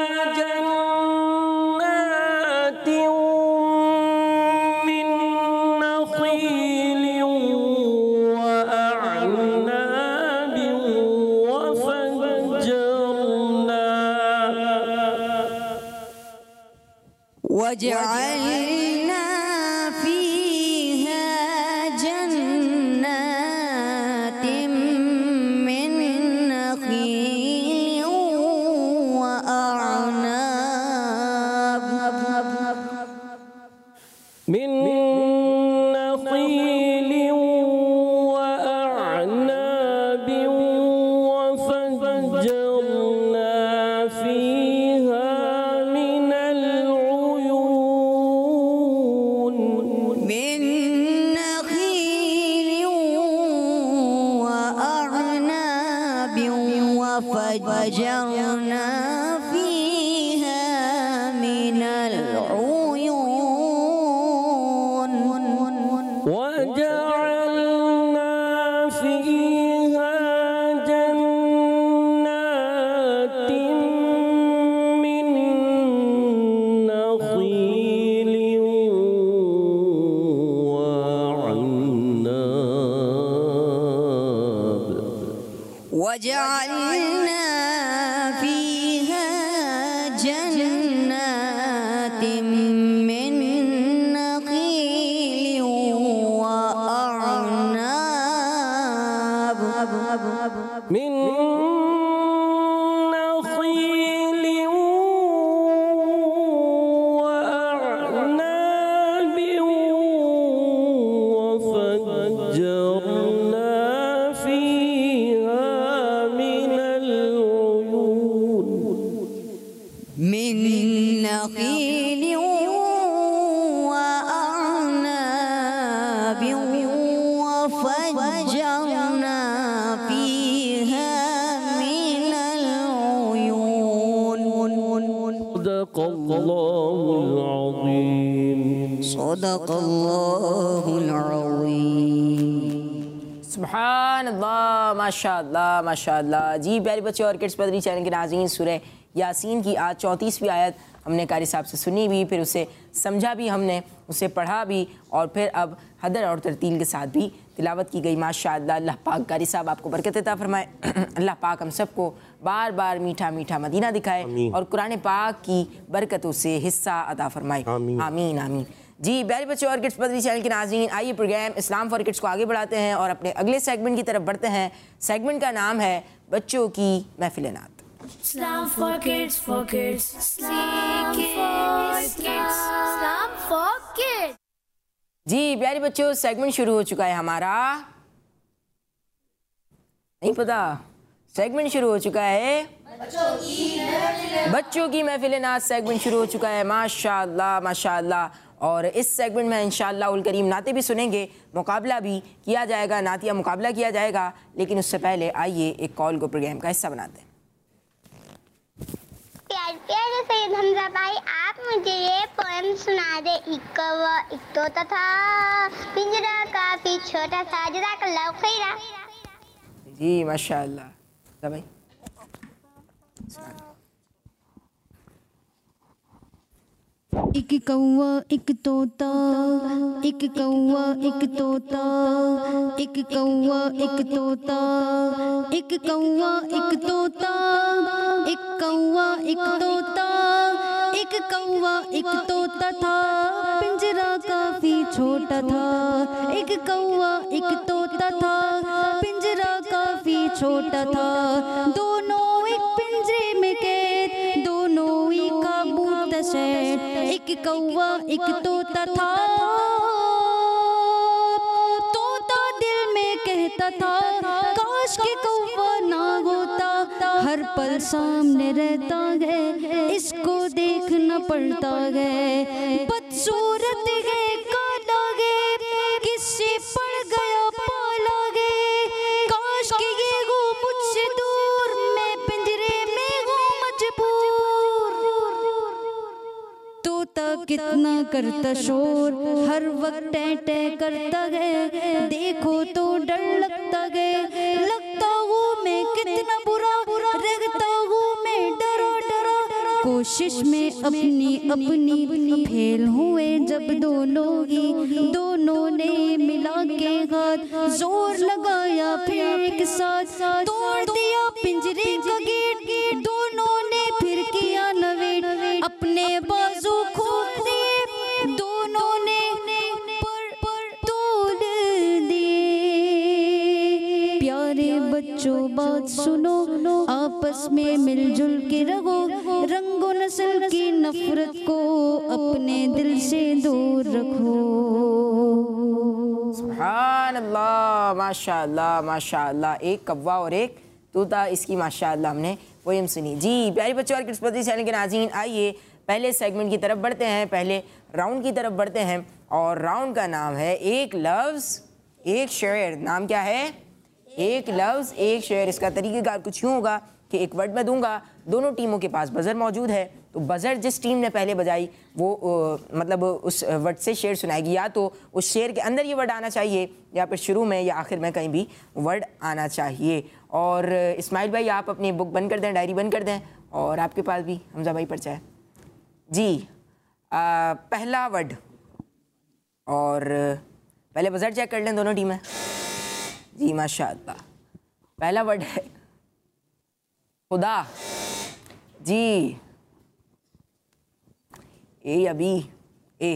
वजअलना फ़ीहा जन्नातिन मिन नख़ीलिन व अअनाब मिन नख़ीलिन व अअनाबिन व फज्जरना फ़ीहा मिनल وفجرنا فيها من العيون وجعلنا فيها جنات من نخيل وعناب وجعلنا فيها جنات من نخيل وأعناب من نخيل وأعناب وفجرنا فيها من العيون من نخيل وأعناب وفجرنا فيها من العيون صدق الله العظيم صدق الله العظيم सुभान अल्लाह माशाअल्लाह माशाअल्लाह। जी प्यारे बच्चे और किड्स पदरी चैनल के नाज़रीन, सूरह यासीन की आज चौंतीसवीं आयत हमने कारी साहब से सुनी भी, फिर उसे समझा भी हमने, उसे पढ़ा भी और फिर अब हदर और तरतील के साथ भी तिलावत की गई। माशाअल्लाह, अल्लाह पाक कारी साहब आपको बरकत अता फरमाए। अल्लाह पाक हम सबको बार बार मीठा मीठा मदीना दिखाए और कुरान पाक की बरकतों से हिस्सा अता फरमाए। आमीन आमीन। जी प्यारे बच्चों और किड्स पदरी चैनल के नाज़रीन, आइए प्रोग्राम इस्लाम फॉर किड्स को आगे बढ़ाते हैं और अपने अगले सेगमेंट की तरफ बढ़ते हैं। सेगमेंट का नाम है बच्चों की महफिल नात। Islam for kids, for kids, Islam for kids, Islam for kids. जी प्यारे बच्चों, सेगमेंट शुरू हो चुका है हमारा। नहीं पता, सेगमेंट शुरू हो चुका है बच्चों की महफिल नात। सेगमेंट शुरू हो चुका है, माशाअल्लाह माशाअल्लाह। और इस सेगमेंट में इंशाअल्लाह उल करीम नाते भी सुनेंगे, मुकाबला भी किया जाएगा, नातिया मुकाबला किया जाएगा। लेकिन उससे पहले आइए एक कॉल को प्रोग्राम का हिस्सा बनाते हैं। प्यार प्यारे सैयद हमजा भाई, आप मुझे ये पोएम सुना दे। एक कौवा एक तोता था, पिंजरा काफी छोटा था। जज़ाकल्लाह खैरा। जी माशाअल्लाह भाई। एक कौवा एक तोता, एक कौवा एक तोता, एक कौवा एक तोता, एक कौवा एक तोता, एक कौवा एक तोता, एक कौवा एक तोता था। पिंजरा काफी छोटा था। एक कौवा एक तोता था, पिंजरा काफी छोटा था। दोनों एक पिंजरे में कैद, दोनों ही काबू तशैद। एक कौवा एक तोता था, तोता दिल में कहता था, काश के कौवा ना होता। हर पल सामने रहता है, इसको देखना पड़ता है। बदसूरत है, काला है, किससे पड़ गया पाला है। काश के ये हो मुझसे दूर, मैं पिंजरे में हूँ मजबूर। तोता कितना करता शोर, हर वक्त टै टै करता है। देखो तो डर लगता है, लगता हूँ मैं कितना बुरा, रहता हूँ मैं डरा डरा। कोशिश में अपनी अपनी फेल हुए जब दोनों ही, दोनों ने मिला के हाथ जोर लगाया फिर एक साथ। तोड़ दिया पिंजरे का गेट, दोनों ने फिर किया नवेट। अपने बाजू खोल दिए, दोनों ने पर पर तोड़ दिए। प्यारे बच्चों बात सुनो, आपस में मिलजुल के रहो। रंगो नस्ल की नफरत को अपने दिल से दूर रखो। सुभान अल्लाह, माशाअल्लाह माशाअल्लाह। एक कौवा और एक तोता, इसकी माशाअल्लाह हमने पोएम सुनी। जी प्यारे बच्चों और किड्स पदरी चैनल के नाज़रीन, आइए पहले सेगमेंट की तरफ बढ़ते हैं, पहले राउंड की तरफ बढ़ते हैं। और राउंड का नाम है एक लफ्ज़ एक शेर। नाम क्या है? एक लफ्ज़ एक शेर। इसका तरीक़ेकार कुछ यूँ होगा कि एक वर्ड मैं दूंगा, दोनों टीमों के पास बज़र मौजूद है। तो बज़र जिस टीम ने पहले बजाई वो आ, मतलब उस वर्ड से शेर सुनाएगी। या तो उस शेर के अंदर ये वर्ड आना चाहिए, या फिर शुरू में या आखिर में कहीं भी वर्ड आना चाहिए। और इस्माइल भाई आप अपनी बुक बंद कर दें, डायरी बंद कर दें। और आपके पास भी हमजा भाई पर्चा है जी। आ, पहला वर्ड, और पहले बज़र चेक कर लें दोनों टीमें। जी माशाअल्लाह, पहला वर्ड है खुदा। जी ए अभी ए।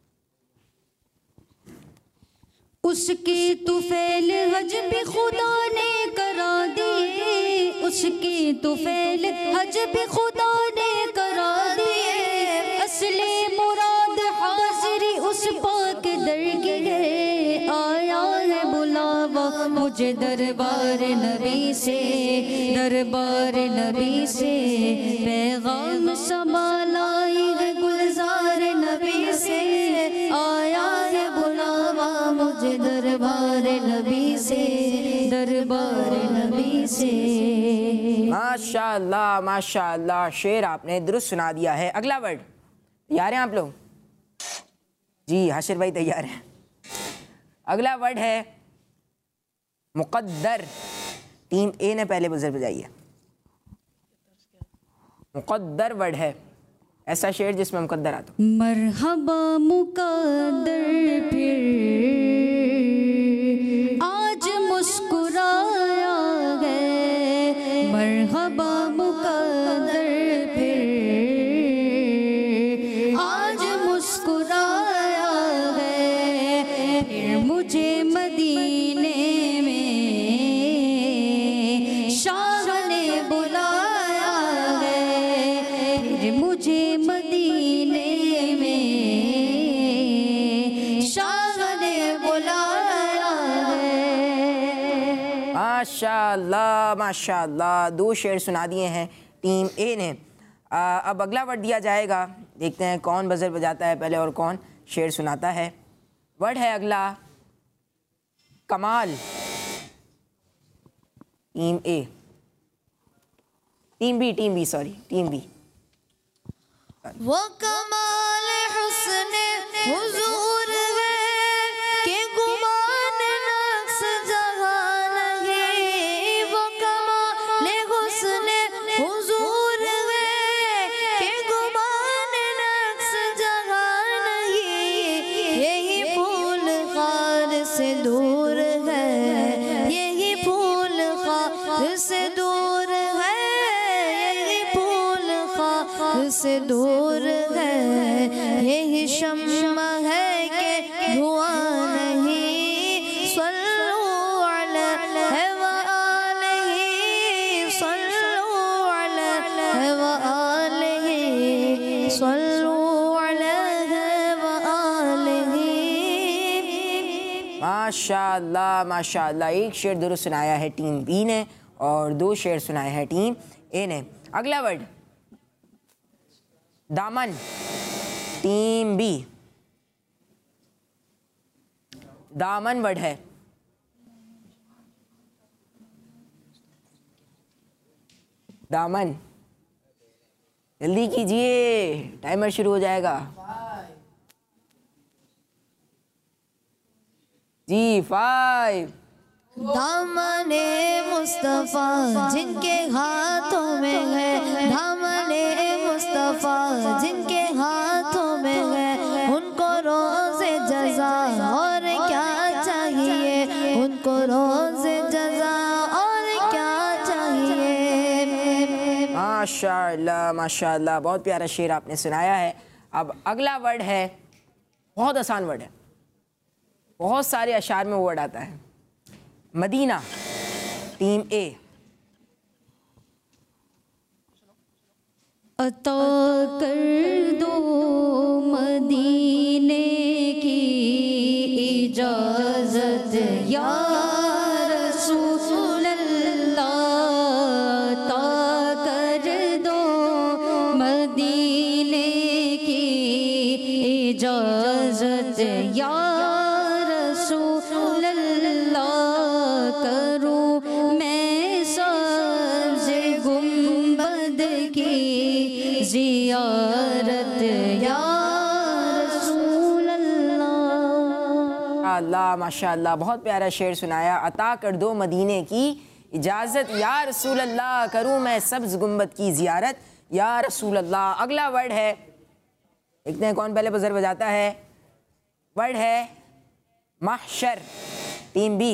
उसके तुफैल हज भी खुदा ने करा दिए, उसके तुफैल हज भी खुदा ने करा दिए। असले मुराद हाजिरी उस पाक दर की है। आया है बुलावा मुझे दरबार नबी से, दरबार नबी से। पैगाम संभालाई है गुलजार नबी से। आया है बुलावा मुझे दरबार नबी से, दरबार नबी से। माशाअल्लाह माशाअल्लाह, शेर आपने दुरुस्त सुना दिया है। अगला वर्ड, तैयार हैं आप लोग? जी हाशिर भाई तैयार हैं। अगला वर्ड है मुक़द्दर। टीम ए ने पहले बज़र बजाई है। मुक़द्दर वर्ड है, ऐसा शेर जिसमें मुक़द्दर आता। मरहबा मुक़द्दर फिर आज मुस्कुराया है। मरहबा मुक़द्दर फिर आज मुस्कुराया माशाल्लाह माशाल्लाह, दो शेर सुना दिए हैं टीम ए ने। आ, अब अगला वर्ड दिया जाएगा, देखते हैं कौन बजर बजाता है पहले और कौन शेर सुनाता है। वर्ड है अगला कमाल, team A. Team B team B sorry team B. वो कमाल हुस्न हुजूर है के गुमान नक्श जहां नहीं। वो कमाल हुस्न हुजूर है के गुमान नक्श जहां नहीं। यही फूल खार से दूर है, यही फूल खार से दूर है, यही फूल खार से दूर है। यही शम्मा है कि धुआं नहीं। सल्लू अलैहि व आलिही, सल्लू अलैहि व आलिही, सल्लू अलैहि व आलिही। माशाल्लाह माशाल्लाह, एक शेर दुरुस्त सुनाया है टीम बी ने और दो शेर सुनाए हैं टीम ए ने। अगला वर्ड दामन, टीम बी। दामन वर्ड है। दामन, जल्दी कीजिए, टाइमर शुरू हो जाएगा। जी फाइव। दामने मुस्तफा जिनके हाथों में है, दामने मुस्तफा जिनके हाथों में है, उनको रोज़े जज़ा और क्या चाहिए, उनको रोज़े जज़ा और क्या चाहिए। माशाल्लाह माशाल्लाह, बहुत प्यारा शेर आपने सुनाया है। अब अगला वर्ड है, बहुत आसान वर्ड है, बहुत सारे अशार में वो वर्ड आता है। मदीना, टीम ए। अता कर दो मदीने की इजाज़त या रसूल अल्लाह। अता कर दो मदीने की इजाज़त या रसूल अल्लाह। करूँ मैं सबसे गुंबद की ज़ियारत या रसूल अल्लाह। अल्लाह माशाल्लाह, बहुत प्यारा शेर सुनाया। अता कर दो मदीने की इजाज़त या रसूल अल्लाह, करूँ मैं सब्ज़ गुंबद की ज़ियारत या रसूल अल्लाह। अगला वर्ड है, देखते हैं कौन पहले बजर बजाता है। वर्ड है महशर, टीम बी।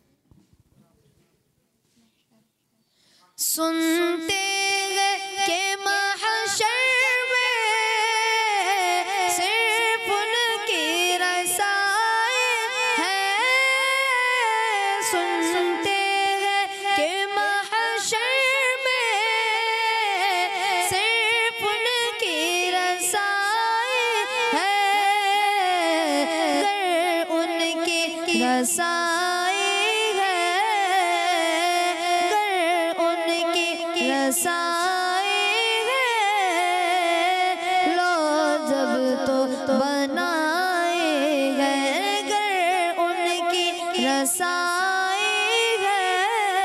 सुनते हैं कि महशर में सिर्फ उनकी रसाई है। सुनते हैं कि महशर में सिर्फ उनकी रसाई है। अगर उनकी रसाई रसाई है, लो जब तो बनाए गए। गर उनकी रसाई है,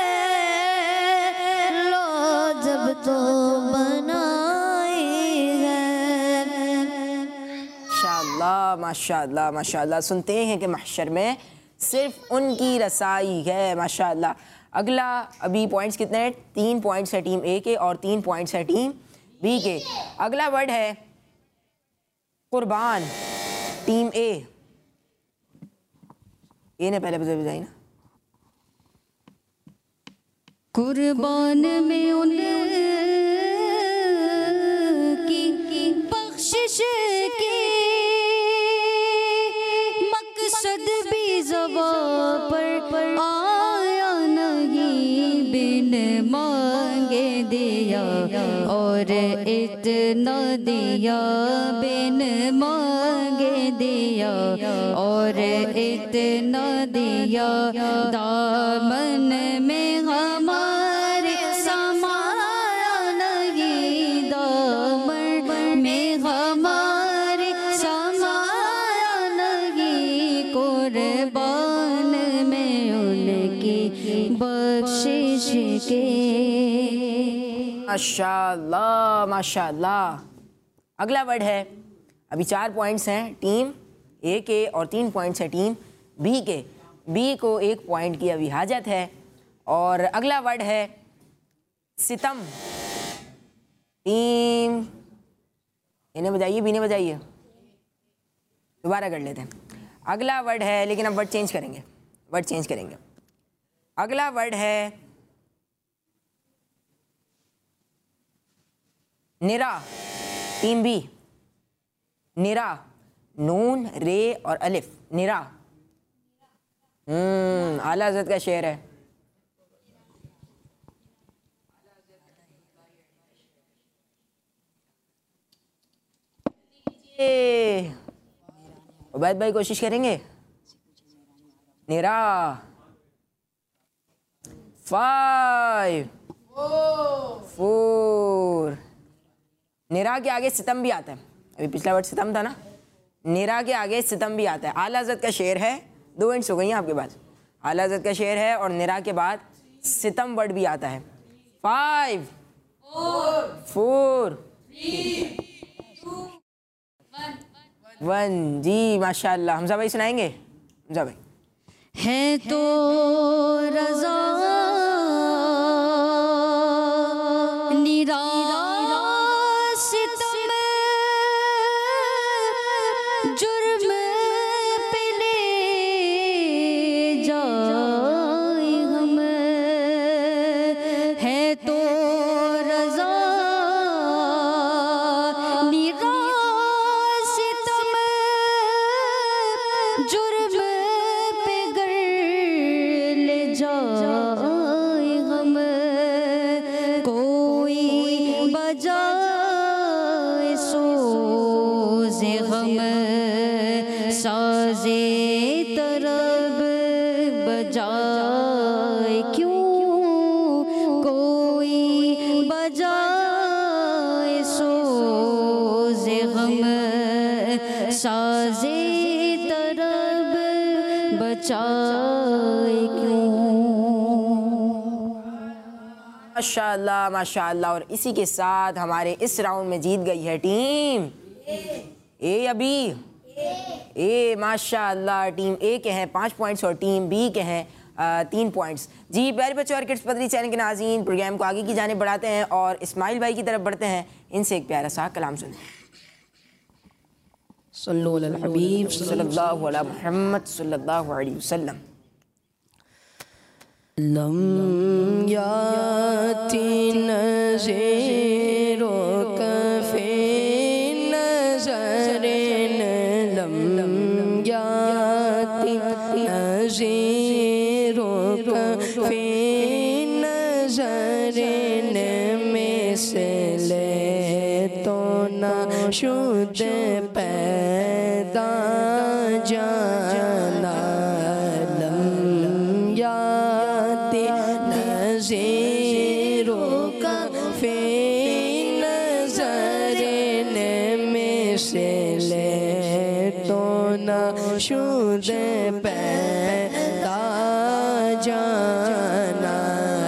लो जब तो बनाए गए। माशाल्लाह माशाल्लाह माशाल्लाह, सुनते हैं कि महशर में सिर्फ उनकी रसाई है। माशाल्लाह। अगला, अभी पॉइंट्स कितने हैं? तीन पॉइंट्स है टीम ए के और तीन पॉइंट्स है टीम बी के। अगला वर्ड है कुर्बान, टीम ए। ए ने पहले बजाई बजाई ना। कुर्बान में उनकी बख्शिश की मकसद भी ज़बां पर आया नहीं। बिन मांगे दिया और इतना दिया, बिन मांगे दिया और इतना दिया दामन में हमारे समाया नहीं, दामन में हमारे समाया नहीं, कुर्बान में उनकी बख्शिश के। माशाल्लाह माशाल्लाह। अगला वर्ड है, अभी चार पॉइंट्स हैं टीम ए के और तीन पॉइंट्स हैं टीम बी के। बी को एक पॉइंट की अभी हाजत है। और अगला वर्ड है सितम। टीम इन्हें बजाइए, बी ने बजाइए, दोबारा कर लेते हैं। अगला वर्ड है, लेकिन अब वर्ड चेंज करेंगे, वर्ड चेंज करेंगे। अगला वर्ड है निरा। टीम बी, निरा, नून रे और अलिफ, निरा। हम्म आला हज़रत का शेर है। उबैद भाई कोशिश करेंगे। निरा, फाइव, फोर। निरा के आगे सितम भी आता है, अभी पिछला वर्ड सितम था ना, निरा के आगे सितम भी आता है। आला हज़रत का शेर है, दो इंट्स हो गई हैं आपके पास। आला हज़रत का शेर है और निरा के बाद सितम वर्ड भी आता है। Five, four, one. जी माशाल्लाह। हमजा भाई सुनाएंगे? हमजा भाई। है तो रज़ा निरा सितम जुर्म पे ले जाए हम, है तो रज़ा निरा सितम जुर्म पे गर ले जाए हम, कोई बजाए सोज़े हम, साज़े तरब बजाए क्यों, कोई बजाए सोज़े हम, साज़े तरब बचाए क्यों। माशाल्लाह माशाल्लाह। और इसी के साथ हमारे इस राउंड में जीत गई है टीम ए या बी? ए। माशाल्लाह। टीम ए के हैं पाँच पॉइंट्स और टीम बी के हैं आ, तीन पॉइंट्स। जी प्यारे बच्चों और किड्स पदरी चैनल के नाज़रीन, प्रोग्राम को आगे की जाने बढ़ाते हैं और इस्माइल भाई की तरफ बढ़ते हैं। इनसे एक प्यारा सा कलाम सुनें। सल्लल्लाहु अलैहि हबीब सल्लल्लाहु अलैहि मुहम्मद सल्लल्लाहु अलैहि वसल्लम। लम याती नज़ीरो कफ़े नज़रिन, लम याती नज़ीरो कफ़े नज़रिन, मिसले तो न शुद पैदा जाना, लम याती नज़ीरो कफ़े नज़रिन, मिसले तो न शुद पैदा जाना,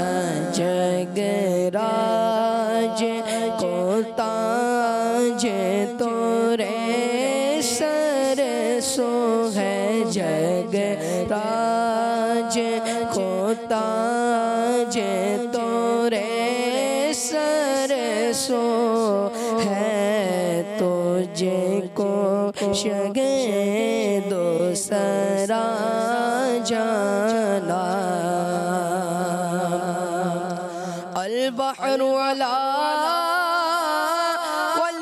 जगराज को ताज तोरे सर सो है, जगराज को ताज तोरे सर सो है, तुझे को शगे दो सरा जाना, अल बहरु अला वल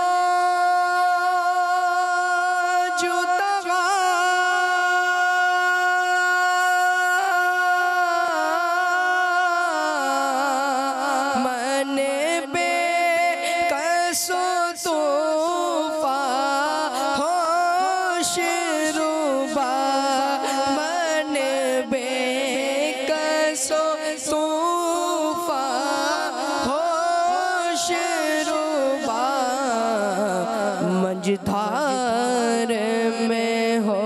मौजु तगा, मन बेकसो तूफा होश मझधार में हो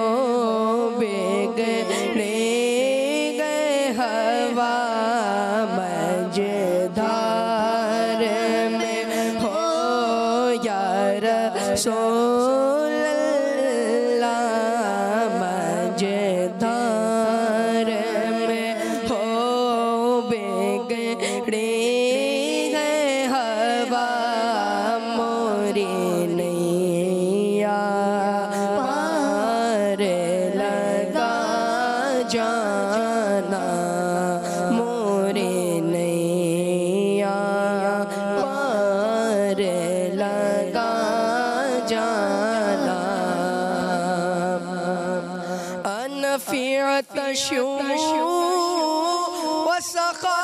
बिगड़े गए हवा मझधार में हो या रसूल अल्लाह मझधार में हो बिगड़े गए हवा मोरी नैया पार लगा जाना मोरी नैया पार लगा जाना अनफियत शू वसखा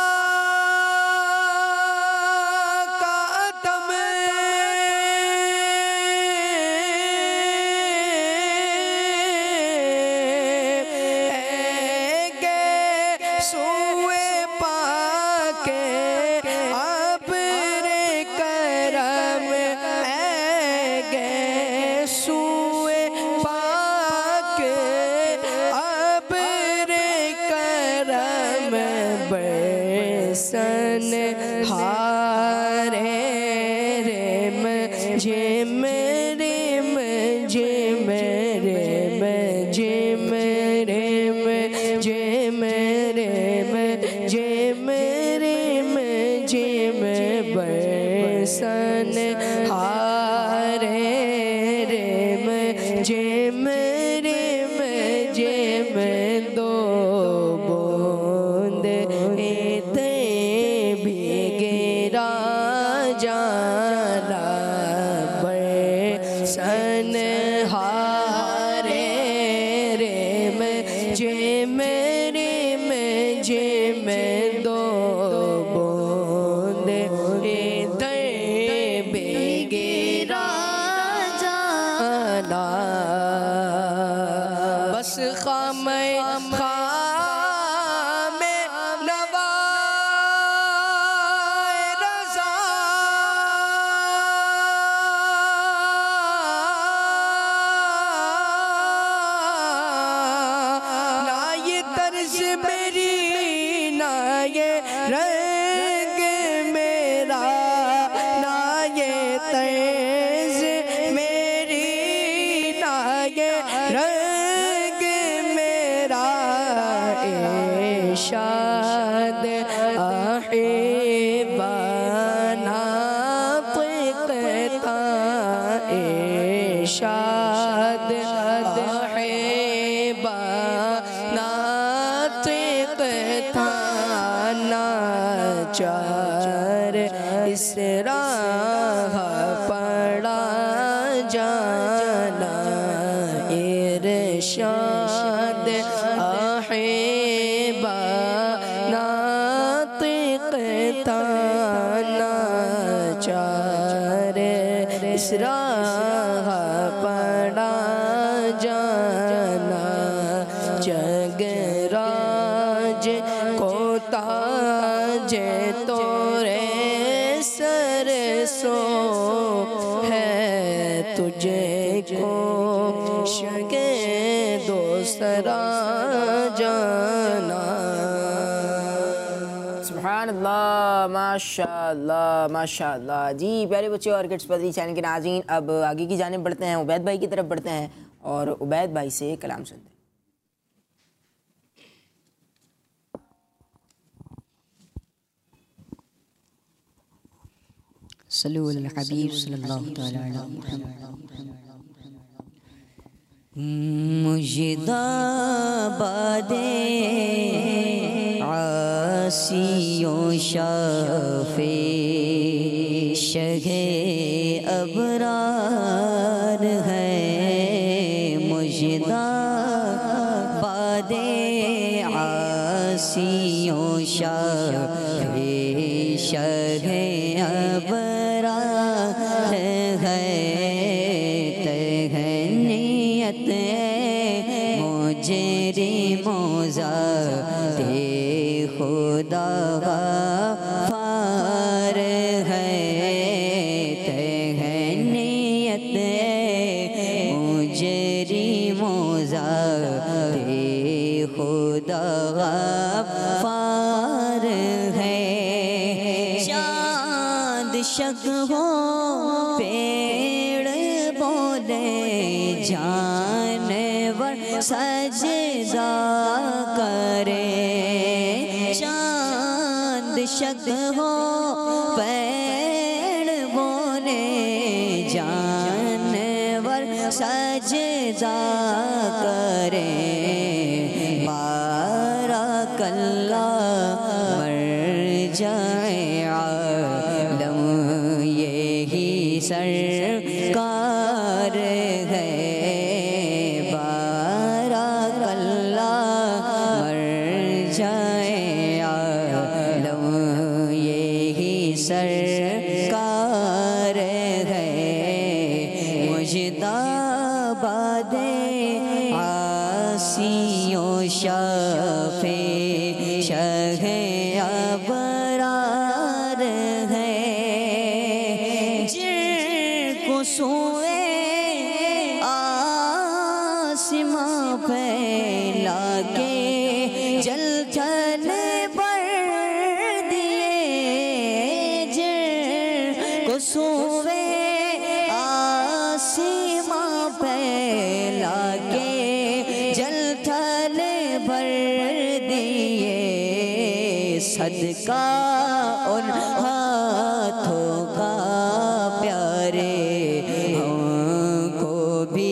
सन हारे रे मुझे मेरे मुझे मेरे मुझे मेरे मुझे मेरे मुझे मेरे मुझे में बरसन हारे रे मुझे मेरे मुझे में दो बूंद जाना बरसन हारे रे मुझे मेरे मुझे में दो बूंद इधर बेगिरा जाना बस खामे खामे नवा रंग मेरा ना ये तर्ज मेरी ना ये रंग मेरा इरशाद आहिबाना तिक़ता इरशाद आहिबाना तिक़ता नाचार इस राह पड़ा जाना इरशाद आहिबा नातिक़ता नाचार इस राह पड़ा जाना जगराज को ताज तोरे सर सो है तुझे को शगे दोसरा जाना। सुभानअल्लाह माशाअल्लाह माशाअल्लाह। जी प्यारे बच्चे और किड्स पदरी चैनल के नाज़रीन, अब आगे की जानिब बढ़ते हैं, उबैद भाई की तरफ बढ़ते हैं और उबैद भाई से कलाम सुनते हैं। सल्लु अला हबीब सल्लल्लाहु तआला अलैहि वसल्लम। मुजदा बादे आसियों शाफे शगे अबरार है मुजदा बादे आसियों शाफे शगे अबरार है तहनीयत मुझे मोजा ते खुदा फार है तहनीयत खुदा गफ्फार है। चांद शक हो पेड़ बोले जानवर सजदा करे। चांद शक हो पेड़ बोले जानवर सजदा करे। बारकल्लाह मर जाए आलम यही सरकार है। बारकल्लाह मर जाए आलम यही सरकार है। मुजदाबादे आसियों शाफे शहे अबरार है। जिनको सोए आसमां फैला के जल थल पर दिए। जिनको सोए आसमां फैला के जल थल भर दिए। सदका उन हाथों का प्यारे हमको भी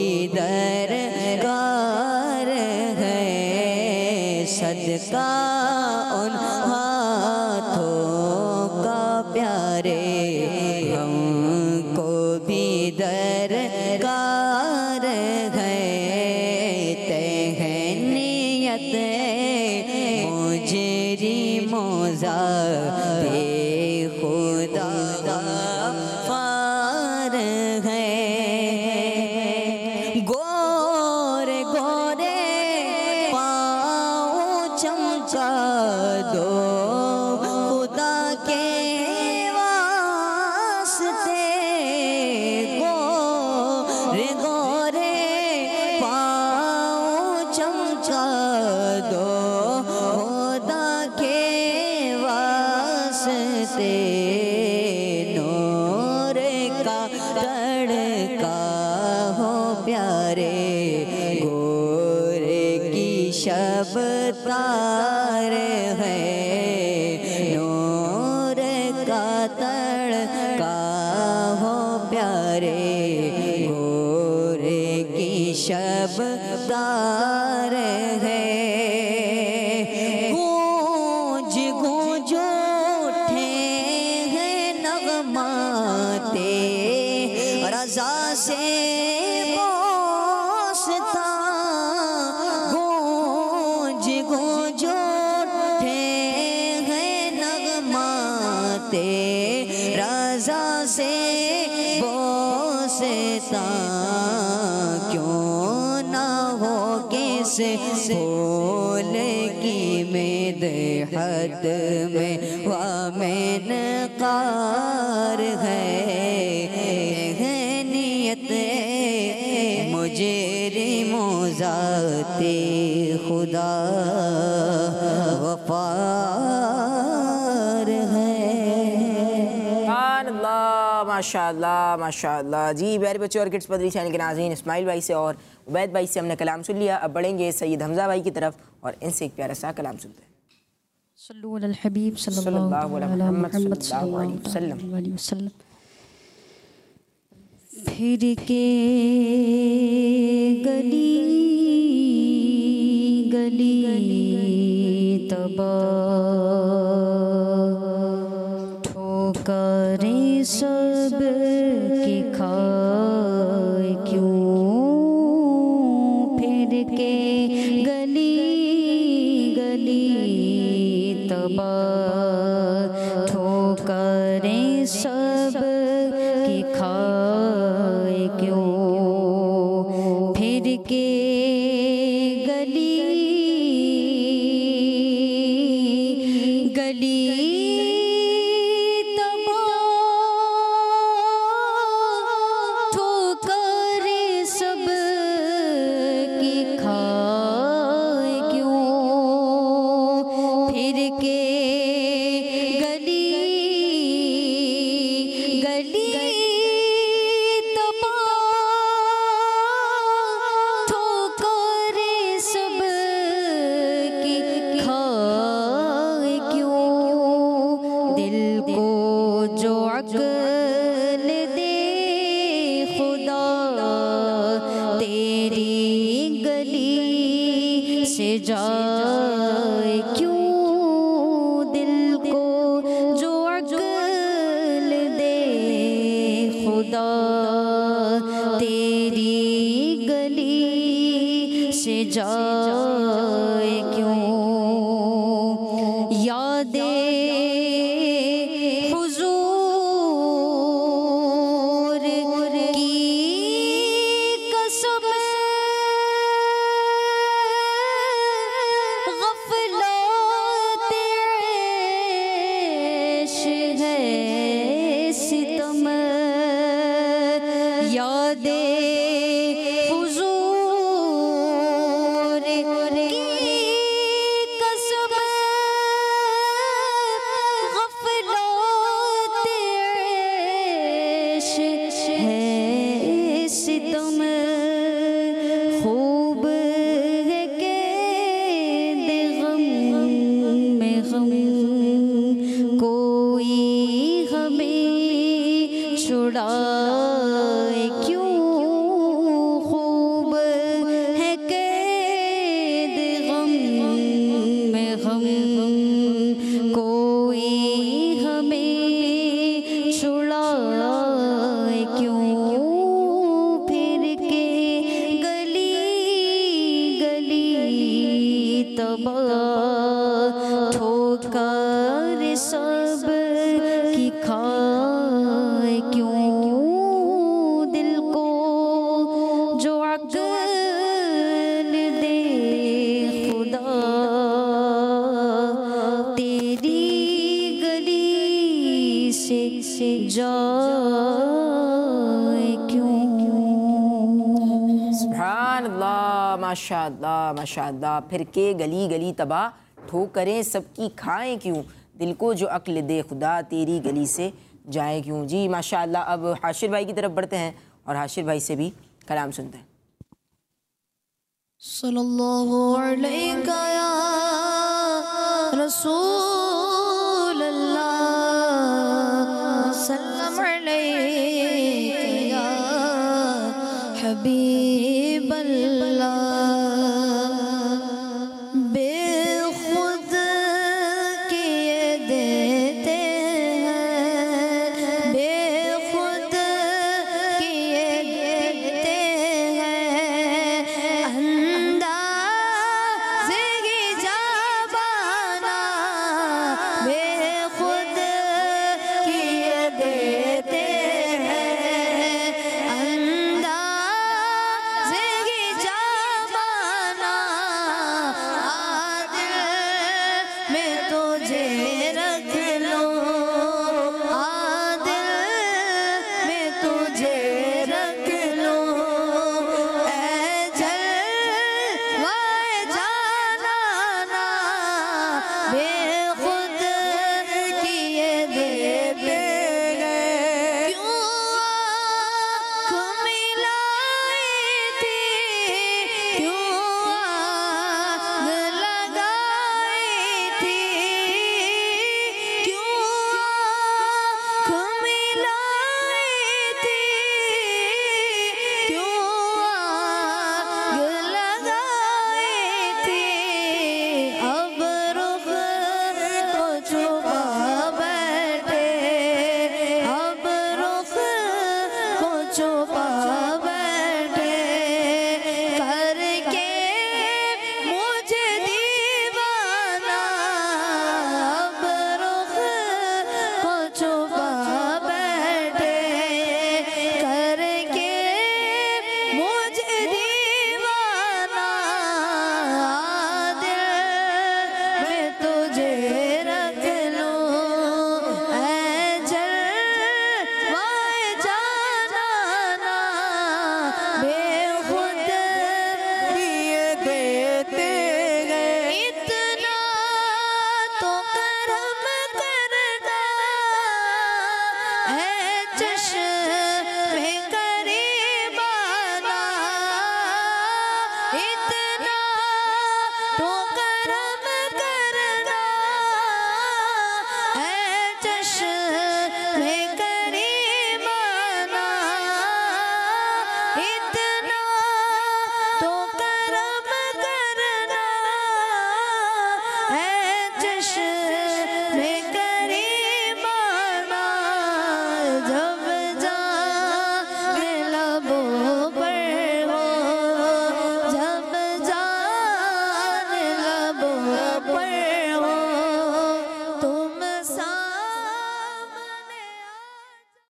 दरकार है। सदका उन हाथों का प्यारे हमको भी दरकार है। तहनीयत मुजरिमों ज़ाते खुदा गफ्फार है। गोरे गोरे पाँव चमका दो खुदा के वास्ते। गोरे गोरे पाँव चमका दो खुदा के वास्ते। नूर का तड़का हो प्यारे गोरे की शब्दार है। नूर का तड़का हो प्यारे गोरे की शब्दार है। गूंज गूंज उठे हैं नगमाते रज़ा से बोसता। गूंज गूंज उठे हैं नगमाते रज़ा से बोसता। क्यों ना हो किस फूल की मेदहत में वामेन कार है। नियत मुजरिमों ज़ाते खुदा गफ्फार है। माशाअल्लाह माशाअल्लाह जी। प्यारे बच्चों और किड्स पदरी चैनल के नाज़रीन, इस्माइल भाई से और उबैद भाई से हमने कलाम सुन लिया। अब बढ़ेंगे सैयद हमज़ा भाई की तरफ और इनसे एक प्यारा सा कलाम सुनते हैं। सल्लु अलल हबीब सल्लल्लाहु अलैहि वसल्लम। फिर के गली गली तबा ठोकरें सब की खाए क्यों। फिर के गली गली तबा ठोकरें सब की खाए क्यों। फिर के गली गली सब की खाए क्यों। जाए क्यों दिल को जो अक्ल दे खुदा तेरी गली से जाए क्यों यादें माशाअल्लाह माशाअल्लाह। फिर के गली गली तबाह ठोकरें सबकी खाएं क्यों दिल को जो अक्ल दे खुदा तेरी गली से जाए क्यों। जी माशाअल्लाह। अब हाशिर भाई की तरफ बढ़ते हैं और हाशिर भाई से भी कलाम सुनते हैं। सल्लल्लाहु अलैहि